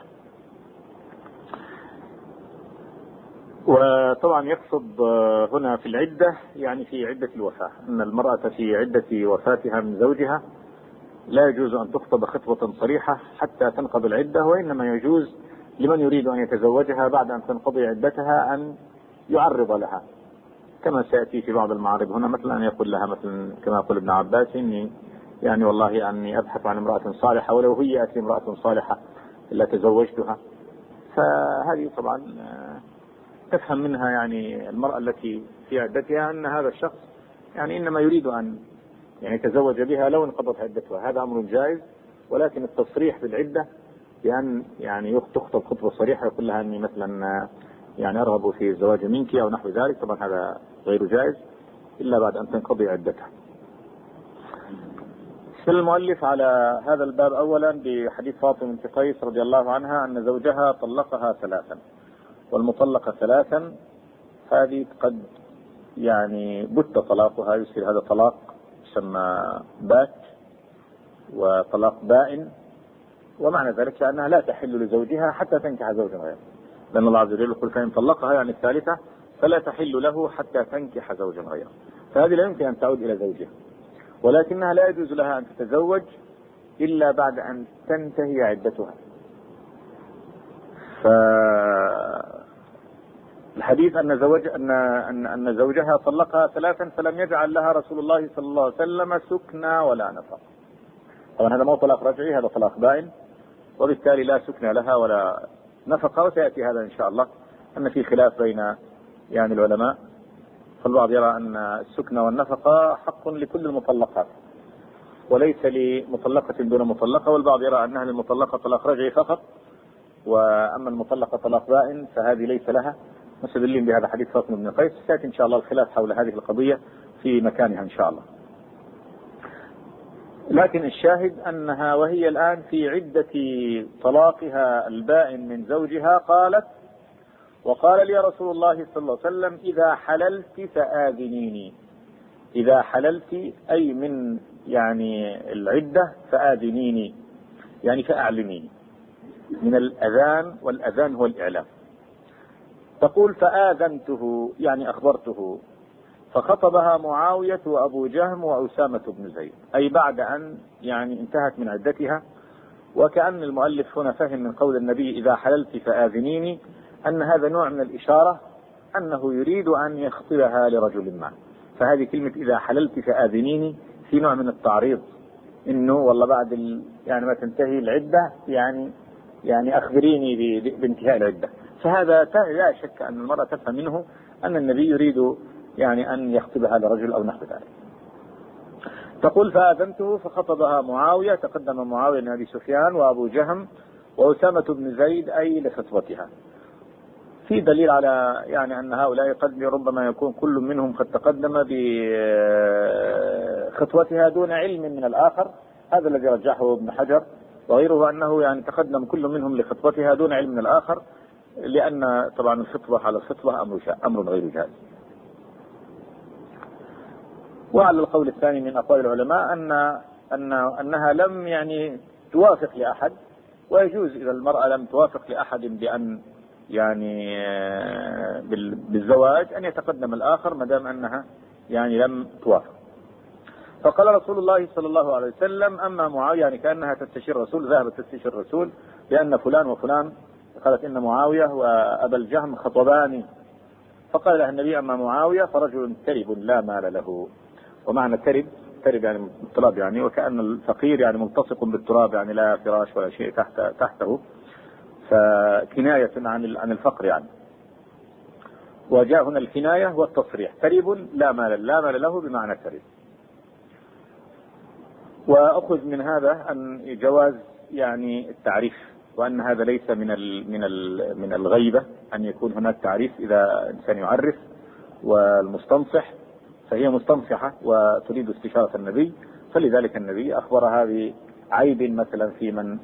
وطبعا يقصد هنا في العدة يعني في عدة الوفاة، أن المرأة في عدة وفاتها من زوجها لا يجوز أن تخطب خطبة صريحة حتى تنقضي العدة، وإنما يجوز لمن يريد أن يتزوجها بعد أن تنقضي عدتها أن يعرض لها، كما سيأتي في بعض المعارض هنا، مثلا أن يقول لها مثلا كما يقول ابن عباس: إني يعني والله أني أبحث عن امرأة صالحة، ولو هي أتي امرأة صالحة إلا تزوجتها. فهذه طبعا تفهم منها يعني المرأة التي في عدتها أن هذا الشخص يعني إنما يريد أن يعني يتزوج بها لو انقضت عدتها. هذا أمر جائز، ولكن التصريح بالعدة بأن يعني تخطب خطبة صريحة يقول لها أني مثلا يعني أرغب في الزواج منك أو نحو ذلك، طبعا هذا غير جائز إلا بعد أن تنقضي عدتها. استدل المؤلف على هذا الباب أولا بحديث فاطمة بنت قيس رضي الله عنها أن زوجها طلقها 3، والمطلقة 3 هذه قد يعني بت طلاقها، يصير هذا طلاق يسمى بات وطلاق بائن، ومعنى ذلك أنها لا تحل لزوجها حتى تنكح زوجا غيره، لأن الله عز وجل يقول فإن طلقها يعني الثالثة فلا تحل له حتى تنكح زوجا غيره، فهذه لا يمكن أن تعود إلى زوجها، ولكنها لا يجوز لها أن تتزوج إلا بعد أن تنتهي عدتها. فالحديث أن زوجها طلقها 3 فلم يجعل لها رسول الله صلى الله عليه وسلم سكنى ولا نفقة. طبعا هذا مو طلاق رجعي، هذا طلاق بائن، وبالتالي لا سكنى لها ولا نفقة. وسيأتي هذا إن شاء الله أن في خلاف بين يعني العلماء، فالبعض يرى أن السكنى والنفقة حق لكل المطلقات وليس لمطلقة دون مطلقة، والبعض يرى أنها للمطلقة طلاق رجعي فقط، وأما المطلقة طلاق بائن فهذه ليس لها، مستدلين بهذا حديث فاطمة بن قيس. سيأتي إن شاء الله الخلاف حول هذه القضية في مكانها إن شاء الله. لكن الشاهد أنها وهي الآن في عدة طلاقها البائن من زوجها قالت: وقال لي رسول الله صلى الله عليه وسلم إذا حللت فآذنيني. إذا حللت أي من يعني العدة فآذنيني، يعني فأعلميني، من الأذان، والأذان هو الإعلام. تقول فآذنته يعني أخبرته، فخطبها معاوية وأبو جهم وأسامة بن زيد، أي بعد أن يعني انتهت من عدتها. وكأن المؤلف هنا فهم من قول النبي إذا حللت فآذنيني أن هذا نوع من الإشارة أنه يريد أن يخطبها لرجل ما، فهذه كلمة إذا حللت فآذنيني في نوع من التعريض، إنه والله بعد يعني ما تنتهي العدة يعني أخبريني بانتهاء العدة. فهذا لا شك أن المرأة تفهم منه أن النبي يريد يعني أن يخطبها لرجل أو نحو ذلك. تقول فآذنته فخطبها معاوية، تقدم معاوية بن أبي سفيان وأبو جهم وأسامة بن زيد أي لخطبتها. في دليل على يعني أن هؤلاء قد ربما يكون كل منهم قد تقدم بخطوتها دون علم من الآخر، هذا الذي رجحه ابن حجر وغيره، أنه يعني تقدم كل منهم لخطبتها دون علم من الآخر، لأن طبعا الخطبة على الخطبة أمر غير جائز. وعلى القول الثاني من أقوال العلماء أنها لم يعني توافق لأحد، ويجوز إذا المرأة لم توافق لأحد بأن يعني بالزواج أن يتقدم الآخر ما دام أنها يعني لم توافق. فقال رسول الله صلى الله عليه وسلم أما معاوية، يعني كأنها تستشير الرسول، ذهبت تستشير الرسول بأن فلان وفلان، قالت إن معاوية وأبا الجهم خطباني، فقال لها النبي أما معاوية فرجل ترب لا مال له. ومعنى ترب يعني التراب، يعني وكأن الفقير يعني ملتصق بالتراب، يعني لا فراش ولا شيء تحته، فكناية عن الفقر يعني. وجاء هنا الكناية والتصريح، ترب لا مال له بمعنى ترب. وأخذ من هذا أن جواز يعني التعريف، وأن هذا ليس من الغيبة أن يكون هناك تعريف إذا إنسان يعرف، والمستنصح فهي مستنصحة وتريد استشارة النبي، فلذلك النبي أخبرها بعيب مثلا في من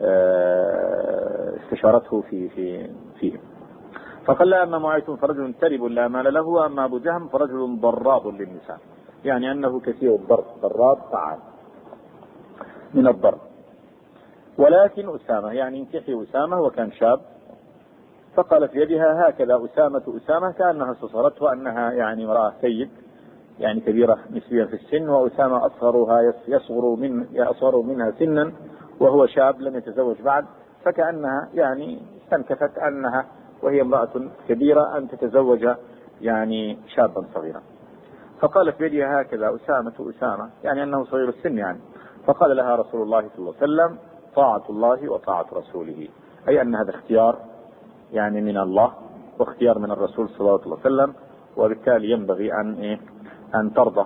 استشارته فيه. فقال أما معاوية فرجل ترب لا مال له، وأما أبو جهم فرجل ضراب للنساء، يعني أنه كثير الضرب، ضراب فعال من الضرب. ولكن أسامة يعني انكحي أسامة، وكان شاب، فقالت في يدها هكذا أسامة كأنها استصغرته أنها يعني امرأة سيد، يعني كبيرة نسبيا في السن، وأسامة أصغر منها سنا وهو شاب لم يتزوج بعد، فكأنها يعني استنكفت أنها وهي امرأة كبيرة أن تتزوج يعني شابا صغيرا. فقالت في يدها هكذا أسامة يعني أنه صغير السن يعني. فقال لها رسول الله صلى الله عليه وسلم طاعة الله وطاعة رسوله، أي أن هذا اختيار يعني من الله واختيار من الرسول صلى الله عليه وسلم، وبالتالي ينبغي أن ترضى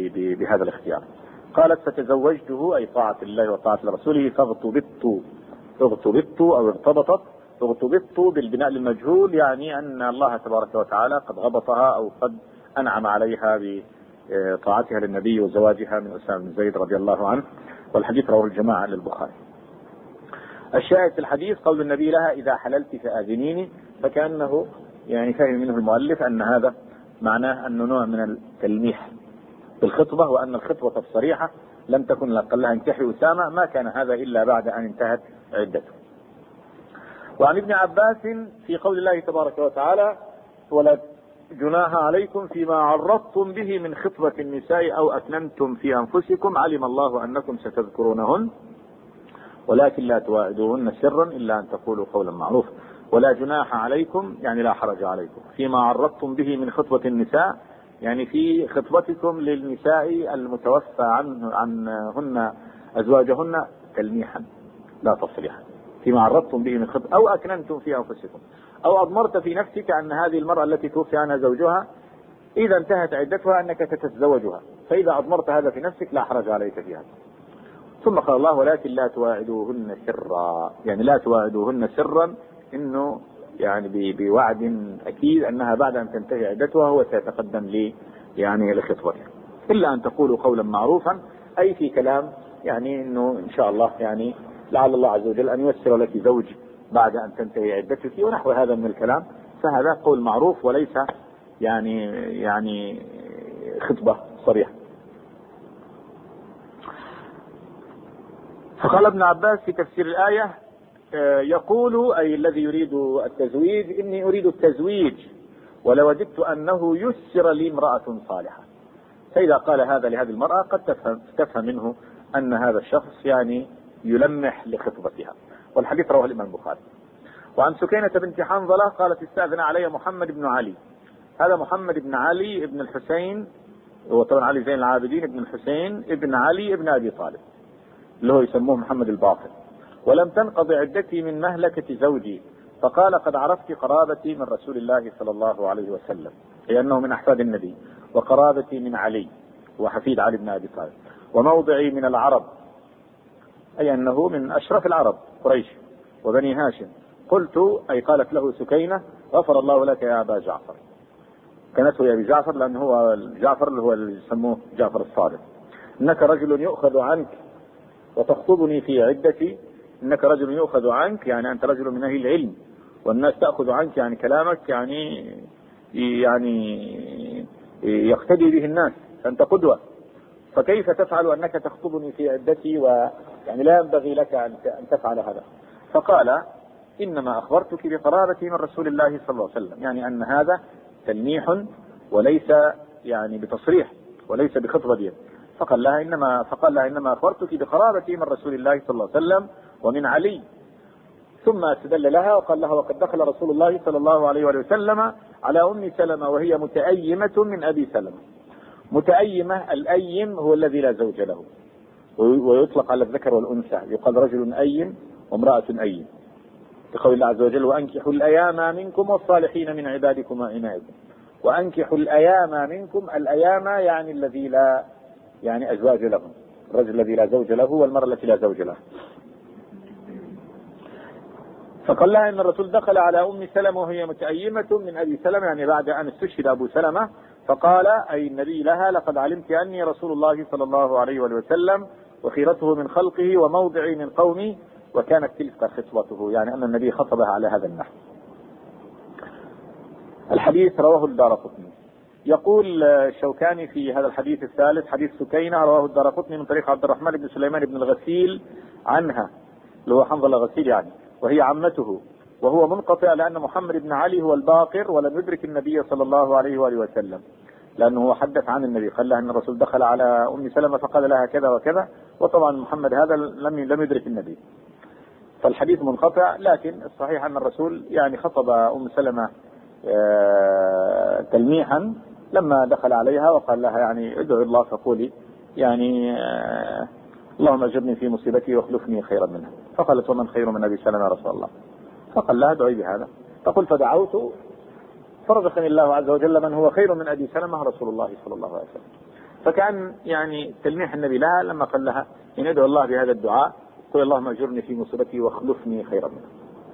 بهذا الاختيار. قالت فتزوجته أي طاعة الله وطاعة رسوله، فاغتبطت اغتبطت أو ارتبطت. اغتبطت بالبناء للمجهول يعني أن الله تبارك وتعالى قد غبطها أو قد أنعم عليها بطاعتها للنبي وزواجها من أسامة بن زيد رضي الله عنه، والحديث رواه الجماعة للبخاري. الشاهد في الحديث قول النبي لها إذا حللت فآذنيني، فكأنه يعني فهم منه المؤلف أن هذا معناه أنه نوع من التلميح بالخطبة، وأن الخطبة الصريحة لم تكن لها انكحي أسامة، ما كان هذا إلا بعد أن انتهت عدته. وعن ابن عباس في قول الله تبارك وتعالى ولا جناح عليكم فيما عرضتم به من خطبة النساء أو أكننتم في أنفسكم علم الله أنكم ستذكرونهن ولكن لا تواعدوهن سرا إلا أن تقولوا قولا معروفا. ولا جناح عليكم يعني لا حرج عليكم فيما عرضتم به من خطبة النساء، يعني في خطبتكم للنساء المتوفى عنهن أزواجهن تلميحا لا تصريحا، فيما عرضتم به من خطبة أو أكننتم في أنفسكم أو أضمرت في نفسك أن هذه المرأة التي توفي عنها زوجها إذا انتهت عدتها أنك تتزوجها، فإذا أضمرت هذا في نفسك لا حرج عليك فيها. ثم قال الله ولكن لا تواعدوهن سرا، يعني لا تواعدوهن سرا إنه يعني بوعد أكيد أنها بعد أن تنتهي عدتها هو سيتقدم لي يعني لخطبتها، إلا أن تقولوا قولا معروفا، أي في كلام يعني إنه إن شاء الله يعني لعل الله عز وجل أن ييسر لك زوج بعد أن تنتهي عدتك ونحو هذا من الكلام، فهذا قول معروف وليس يعني خطبة صريحة. فقال ابن عباس في تفسير الآية يقول أي الذي يريد التزويج إني أريد التزويج ولوددت أنه يسر لي امرأة صالحة. فإذا قال هذا لهذه المرأة قد تفهم منه أن هذا الشخص يعني يلمح لخطبتها. والحديث رواه الإمام البخاري. وعن سكينة بنت حنظلة قالت استأذن علي محمد بن علي. هذا محمد بن علي بن الحسين، هو طبعا علي زين العابدين بن الحسين ابن علي ابن أبي طالب اللي هو يسموه محمد الباقر. ولم تنقض عدتي من مهلكة زوجي، فقال قد عرفت قرابتي من رسول الله صلى الله عليه وسلم، أي أنه من أحفاد النبي، وقرابتي من علي وحفيد علي بن أبي طالب، وموضعي من العرب، أي أنه من أشرف العرب قريش وبني هاشم. قلت أي قالت له سكينة غفر الله لك يا أبا جعفر، كانته يا أبي جعفر لأنه هو جعفر اللي هو اللي يسموه جعفر الصادق، إنك رجل يؤخذ عنك وتخطبني في عدتي، إنك رجل يؤخذ عنك يعني أنت رجل من أهل العلم والناس تأخذ عنك يعني كلامك يعني يقتدي به الناس، أنت قدوة، فكيف تفعل أنك تخطبني في عدتي ويعني لا ينبغي لك أن تفعل هذا. فقال إنما أخبرتك بقرابتي من رسول الله صلى الله عليه وسلم، يعني أن هذا تلميح وليس يعني بتصريح وليس بخطبة. فقال لها إنما أخبرتك بقرابتي من رسول الله صلى الله عليه وسلم ومن علي. ثم استدل لها وقال لها وقد دخل رسول الله صلى الله عليه وسلم على أم سلمة وهي متأيمة من أبي سلمة. متأيمة، الأيم هو الذي لا زوج له، ويطلق على الذكر والأنثى، يقال رجل أيم وامرأة أيم، بقول الله عز وجل وأنكحوا الأيام منكم والصالحين من عبادكم وإمائكم. وأنكحوا الأيام منكم، الأيام يعني الذي لا يعني أزواج لهم، الرجل الذي لا زوج له والمرأة التي لا زوج لها. فقال لها إن الرسول دخل على أم سلمة وهي متأيمة من أبي سلمة، يعني بعد أن استشهد أبو سلمة، فقال أي النبي لها لقد علمت أني رسول الله صلى الله عليه وسلم وخيرته من خلقه وموضعي من قومي، وكانت تلك خطبته، يعني أن النبي خطبها على هذا النحو. الحديث رواه الدارقطني. يقول الشوكاني في هذا الحديث الثالث حديث سكينة رواه الدارقطني من طريق عبد الرحمن بن سليمان بن الغسيل عنها اللي هو حنظلة الغسيل يعني، وهي عمته، وهو منقطع لأن محمد بن علي هو الباقر ولم يدرك النبي صلى الله عليه وآله وسلم، لأنه حدث عن النبي قال لها أن الرسول دخل على أم سلمة فقال لها كذا وكذا، وطبعا محمد هذا لم يدرك النبي، فالحديث منقطع. لكن الصحيح أن الرسول يعني خطب أم سلمة تلميحا لما دخل عليها وقال لها يعني ادعو الله فقولي يعني اللهم اجرني في مصيبتي واخلفني خيرا منها. فقالت ومن خير من ابي سلمة يا رسول الله؟ فقال لها ادعي بهذا. فقل فدعوت فرزقني الله عز وجل من هو خير من ابي سلمة رسول الله صلى الله عليه وسلم. فكان يعني تلميح النبي لها لما قال لها ان ادعو الله بهذا الدعاء قل اللهم اجرني في مصيبتي واخلفني خيرا منها.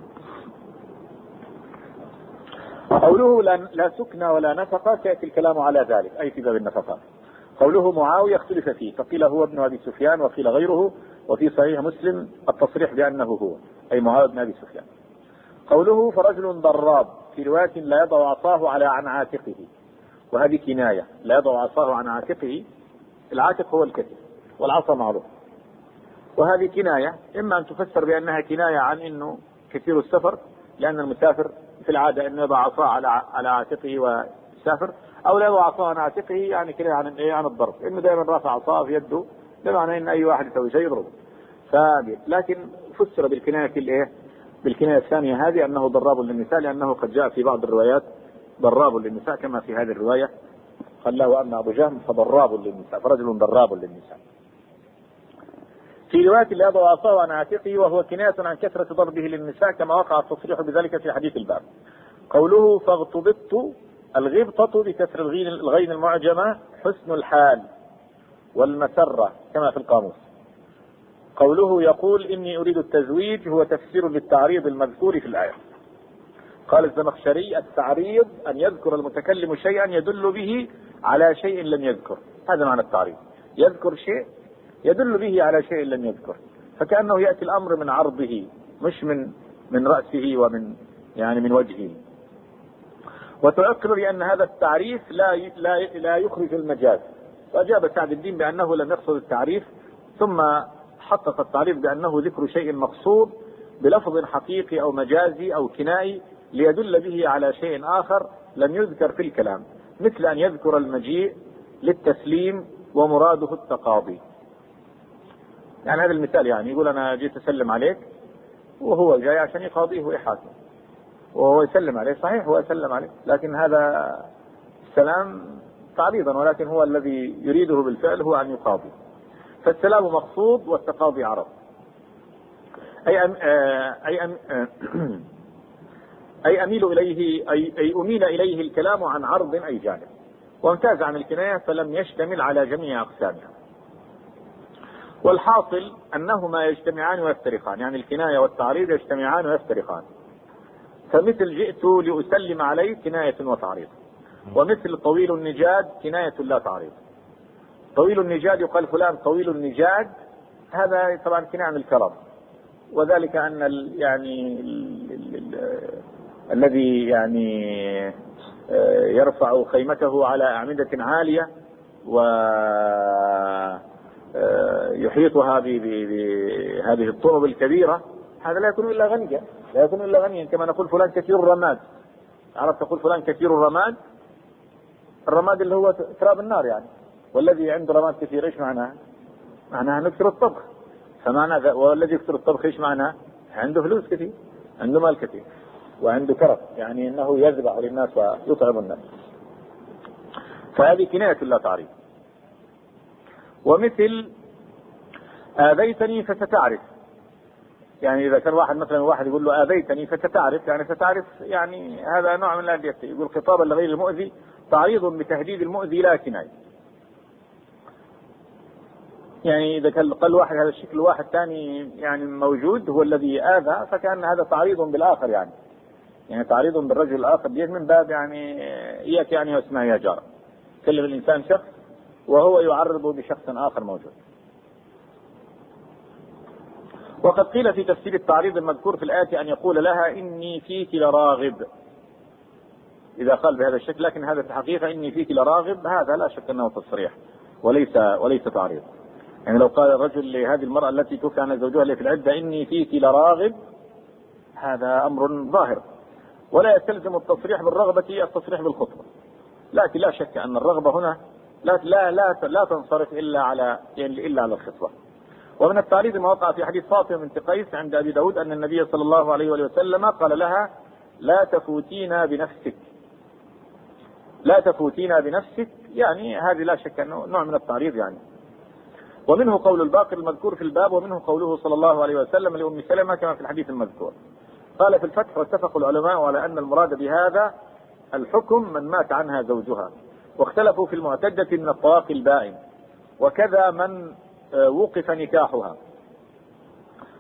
قوله لا سكن ولا نفقة سيأتي الكلام على ذلك أي في باب النفقات. قوله معاوية اختلف فيه، فقيل هو ابن أبي سفيان وقيل غيره، وفي صحيح مسلم التصريح بأنه هو أي معاوية بن أبي سفيان. قوله فرجل ضراب، في رواية لا يضع عصاه عن عاتقه، وهذه كناية، لا يضع عصاه عن عاتقه، العاتق هو الكتف والعصا معروف، وهذه كناية إما أن تفسر بأنها كناية عن أنه كثير السفر، لأن المسافر في العادة أنه يضع عصاه على عاتقه ويسافر، أو لا يضع عصاه عن عاتقه يعني كناية عن الضرب، إنه دائما رافع عصاه في يده، بمعنى أن أي واحد يسوي شيء يضربه. لكن فسر بالكناية الثانية هذه أنه ضراب للنساء، لأنه قد جاء في بعض الروايات ضراب للنساء كما في هذه الرواية قال له أما أبو جهم فضراب للنساء، فرجل ضراب للنساء. في رواية لا يضع عصاه عن عاتقه، وهو كناية عن كثرة ضربه للنساء كما وقع التصريح بذلك في حديث الباب. قوله فاغتبطت، الغبطة بكسر الغين المعجمة حسن الحال والمسرة كما في القاموس. قوله يقول إني أريد التزويج هو تفسير للتعريض المذكور في الآية. قال الزمخشري التعريض أن يذكر المتكلم شيئا يدل به على شيء لم يذكر، هذا معنى التعريض، يذكر شيء يدل به على شيء لم يذكر، فكأنه يأتي الأمر من عرضه مش من رأسه ومن من وجهه. وتعقل بأن هذا التعريف لا يخرج المجاز، وأجاب سعد الدين بأنه لم يقصد التعريف، ثم حقق التعريف بأنه ذكر شيء مقصود بلفظ حقيقي أو مجازي أو كنائي ليدل به على شيء آخر لم يذكر في الكلام، مثل أن يذكر المجيء للتسليم ومراده التقاضي. هذا المثال، يقول أنا جيت أسلم عليك وهو جاي عشان يقاضيه ويحاسبه، وهو يسلم عليه، صحيح هو يسلم عليه، لكن هذا السلام تعريضا، ولكن هو الذي يريده بالفعل هو أن يقاضي، فالسلام مقصود والتقاضي عرض. أي أميل إليه أي أميل إليه الكلام عن عرض أي جانب، وامتاز عن الكناية فلم يشتمل على جميع أقسامها. والحاصل أنهما يجتمعان ويفترقان، الكناية والتعريض يجتمعان ويفترقان. فمثل جئت لأسلم عليه كناية وتعريض، ومثل طويل النجاد كناية لا تعريض. طويل النجاد يقال فلان طويل النجاد، هذا طبعا كناية عن الكرم، وذلك أن الذي يرفع خيمته على أعمدة عالية ويحيطها بهذه الطرب الكبيرة، هذا لا يكون إلا غنيا، لا يكون إلا غنيا. كما نقول فلان كثير الرماد، عرفت تقول فلان كثير الرماد، الرماد اللي هو تراب النار والذي عنده رماد كثير ايش معناه؟ معناها نكثر الطبخ، فمعنى والذي يكثر الطبخ ايش معناه؟ عنده فلوس كثير، عنده مال كثير، وعنده كرم، انه يذبح للناس ويطعم الناس. فهذه كناية لا تعريف. ومثل آذيتني فستعرف، إذا كان واحد يقول له آذيتني فستعرف، ستعرف، هذا نوع من الأذية، يقول خطابا لغير المؤذي تعريض بتهديد المؤذي لا كناية. إذا قال واحد هذا الشكل واحد ثاني موجود هو الذي آذى، فكان هذا تعريض بالآخر، تعريض بالرجل الآخر، من باب إياك واسمع يا جار، كلم الإنسان شخص وهو يعرض بشخص آخر موجود. وقد قيل في تفسير التعريض المذكور في الآية أن يقول لها إني فيك لراغب، إذا قال بهذا الشكل، لكن هذا في الحقيقة إني فيك لراغب، هذا لا شك أنه تصريح وليس تعريض. لو قال الرجل لهذه المرأة التي توفي عن زوجها اللي في العدة إني فيك لراغب، هذا أمر ظاهر، ولا يستلزم التصريح بالرغبة التصريح بالخطبة، لكن لا شك أن الرغبة هنا لا تنصرف إلا على الخطبة. ومن التعريض ما وقع في حديث فاطمة بنت قيس عند أبي داود أن النبي صلى الله عليه وسلم قال لها لا تفوتينا بنفسك، لا تفوتينا بنفسك، هذه لا شك أنه نوع من التعريض. ومنه قول الباقر المذكور في الباب، ومنه قوله صلى الله عليه وسلم لأم سلمة كما في الحديث المذكور. قال في الفتح واتفق العلماء على أن المراد بهذا الحكم من مات عنها زوجها، واختلفوا في المعتدة من الطلاق البائن، وكذا من وقف نكاحها.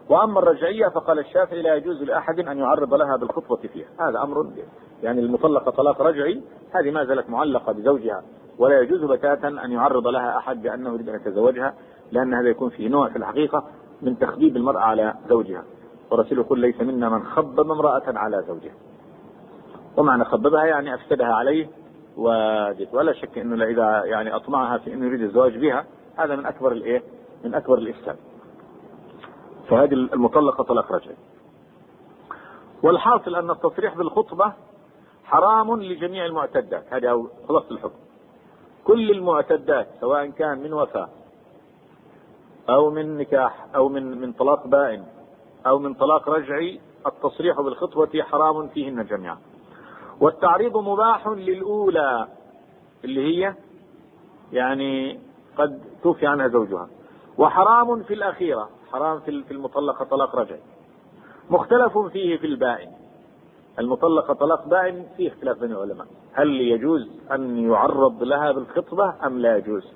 وأما الرجعية فقال الشافعي لا يجوز لأحد أن يعرض لها بالخطبة فيها. هذا أمر يعني المطلقة طلاق رجعي هذه ما زالت معلقة بزوجها، ولا يجوز بتاتا أن يعرض لها أحد بأنه يريد أن يتزوجها، لأن هذا يكون فيه نوع في الحقيقة من تخبيب المرأة على زوجها. ورسول يقول ليس منا من خبب امرأة على زوجها. ومعنى خببها يعني أفسدها عليه، ولا شك أنه إذا يعني أطمعها في أنه يريد الزواج بها هذا من أكبر الإفساد. فهذه المطلقة طلاق رجعي. والحاصل أن التصريح بالخطبة حرام لجميع المعتدات. هذا خلاص الحكم. كل المعتدات سواء كان من وفاة أو من نكاح أو من طلاق بائن أو من طلاق رجعي، التصريح بالخطبة حرام فيهن جميعا. والتعريض مباح للأولى اللي هي يعني قد توفي عنها زوجها، وحرام في الأخيرة، حرام في المطلقة طلاق رجعي. مختلف فيه في البائن. المطلقة طلاق بائن فيه اختلاف بين العلماء، هل يجوز أن يعرض لها بالخطبة أم لا يجوز؟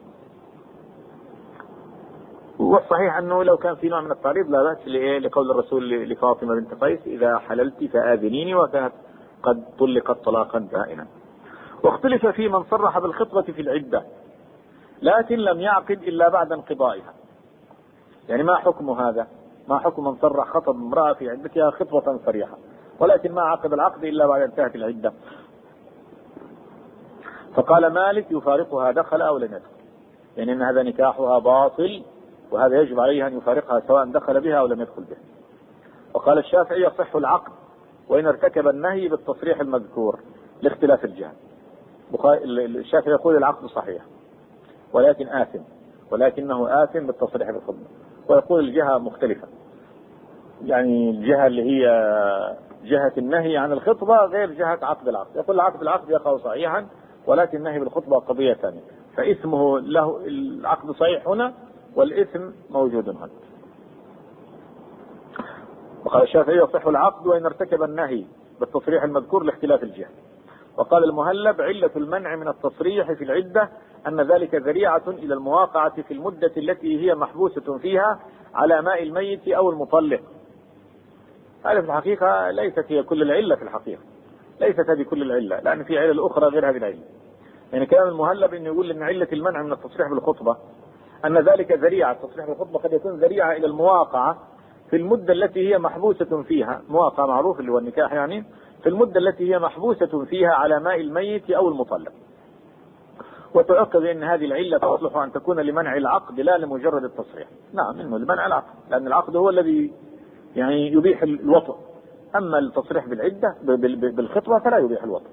والصحيح أنه لو كان في نوع من التعريض لا بأس، لقول الرسول لفاطمة بنت قيس إذا حللت فآذنيني، وكانت قد طلقت طلاقا بائنا. واختلف في من صرح بالخطبة في العدة لكن لم يعقد إلا بعد انقضائها. يعني ما حكم هذا؟ ما حكم من صرح خطب امرأة في عدتها خطبة صريحة ولكن ما عقد العقد إلا بعد انتهت العدة؟ فقال مالك يفارقها دخل أو لم يدخل، يعني أن هذا نكاحها باطل وهذا يجب عليه أن يفارقها سواء دخل بها أو لم يدخل بها. وقال الشافعي يصح العقد وإن ارتكب النهي بالتصريح المذكور لاختلاف الجهة. الشافعي يقول العقد صحيح ولكن آثم، ولكنه آثم بالتصريح بالخطبة. ويقول الجهة مختلفة، يعني الجهة اللي هي جهة النهي عن الخطبة غير جهة عقد العقد. يقول العقد يقع صحيحا ولكن النهي بالخطبة قضية ثانية، فإثمه له العقد صحيح هنا والإثم موجود هنا. وقال الشافعي يصح العقد وإن ارتكب النهي بالتصريح المذكور لاختلاف الجهة. وقال المهلب علة المنع من التصريح في العدة أن ذلك ذريعة إلى المواقعة في المدة التي هي محبوسة فيها على ماء الميت أو المطلق. هذا في الحقيقة ليست هي كل العلة، في الحقيقة ليست هذه كل العلة، لأن في علل أخرى غير هذه العلة. يعني كلام المهلب إنه يقول أن علة المنع من التصريح بالخطبة أن ذلك ذريعة، التصريح بالخطبة قد يكون ذريعة إلى المواقعة في المدة التي هي محبوسة فيها، مواقعة معروف اللي هو النكاح، يعني في المدة التي هي محبوسة فيها على ماء الميت أو المطلق. وتؤكد أن هذه العلة تصلح أن تكون لمنع العقد لا لمجرد التصريح. نعم، إنه لمنع العقد، لأن العقد هو الذي يعني يبيح الوطء، أما التصريح بالعدة بالخطبة فلا يبيح الوطء.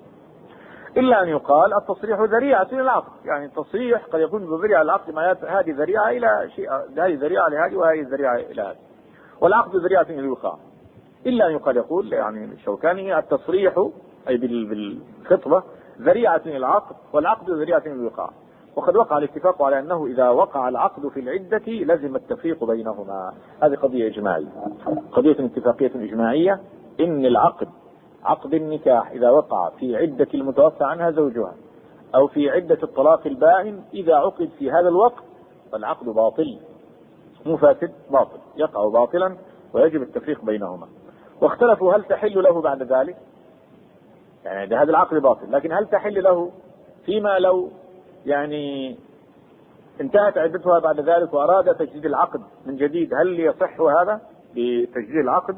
إلا أن يقال التصريح ذريعة إلى العقد، يعني التصريح قد يكون بذريعة العقد، ما هذه ذريعة إلى شيء، هذه ذريعة لهذه وهذه ذريعة إلى هذه، والعقد ذريعة إلى الوقاع. إلا أن يقول يعني الشوكاني التصريح أي بالخطبة ذريعة إلى العقد والعقد ذريعة إلى الوقاع. وقد وقع الاتفاق على أنه إذا وقع العقد في العدة لزم التفريق بينهما. هذه قضية إجماعية، قضية اتفاقية إجماعية، إن العقد، عقد النكاح إذا وقع في عدة المتوفى عنها زوجها أو في عدة الطلاق البائن، إذا عقد في هذا الوقت فالعقد باطل، مو فاسد، باطل، يقع باطلا ويجب التفريق بينهما. واختلفوا هل تحل له بعد ذلك، يعني هذا العقد باطل، لكن هل تحل له فيما لو يعني انتهت عدتها بعد ذلك وأراد تجديد العقد من جديد، هل يصح هذا بتجديد العقد؟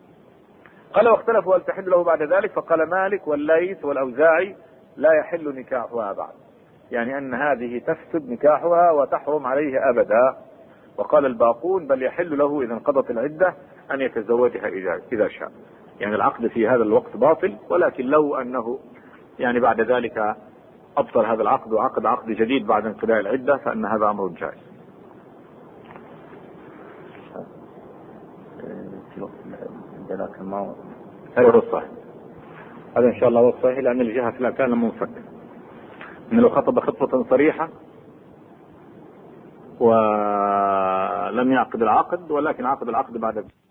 قال واختلفوا هل تحل له بعد ذلك، فقال مالك والليث والأوزاعي لا يحل نكاحها بعد، يعني أن هذه تفسد نكاحها وتحرم عليه أبدا. وقال الباقون بل يحل له إذا انقضت العدة أن يتزوجها إذا شاء، يعني العقد في هذا الوقت باطل، ولكن لو أنه يعني بعد ذلك أبطل هذا العقد وعقد عقد جديد بعد انقضاء العدة فإن هذا أمر جائز. هذا هو الصحيح، هذا إن شاء الله هو الصحيح، لأن الجهة في الأكان لم ينفك، إن لو خطب خطبة صريحة ولم يعقد العقد ولكن عقد العقد بعد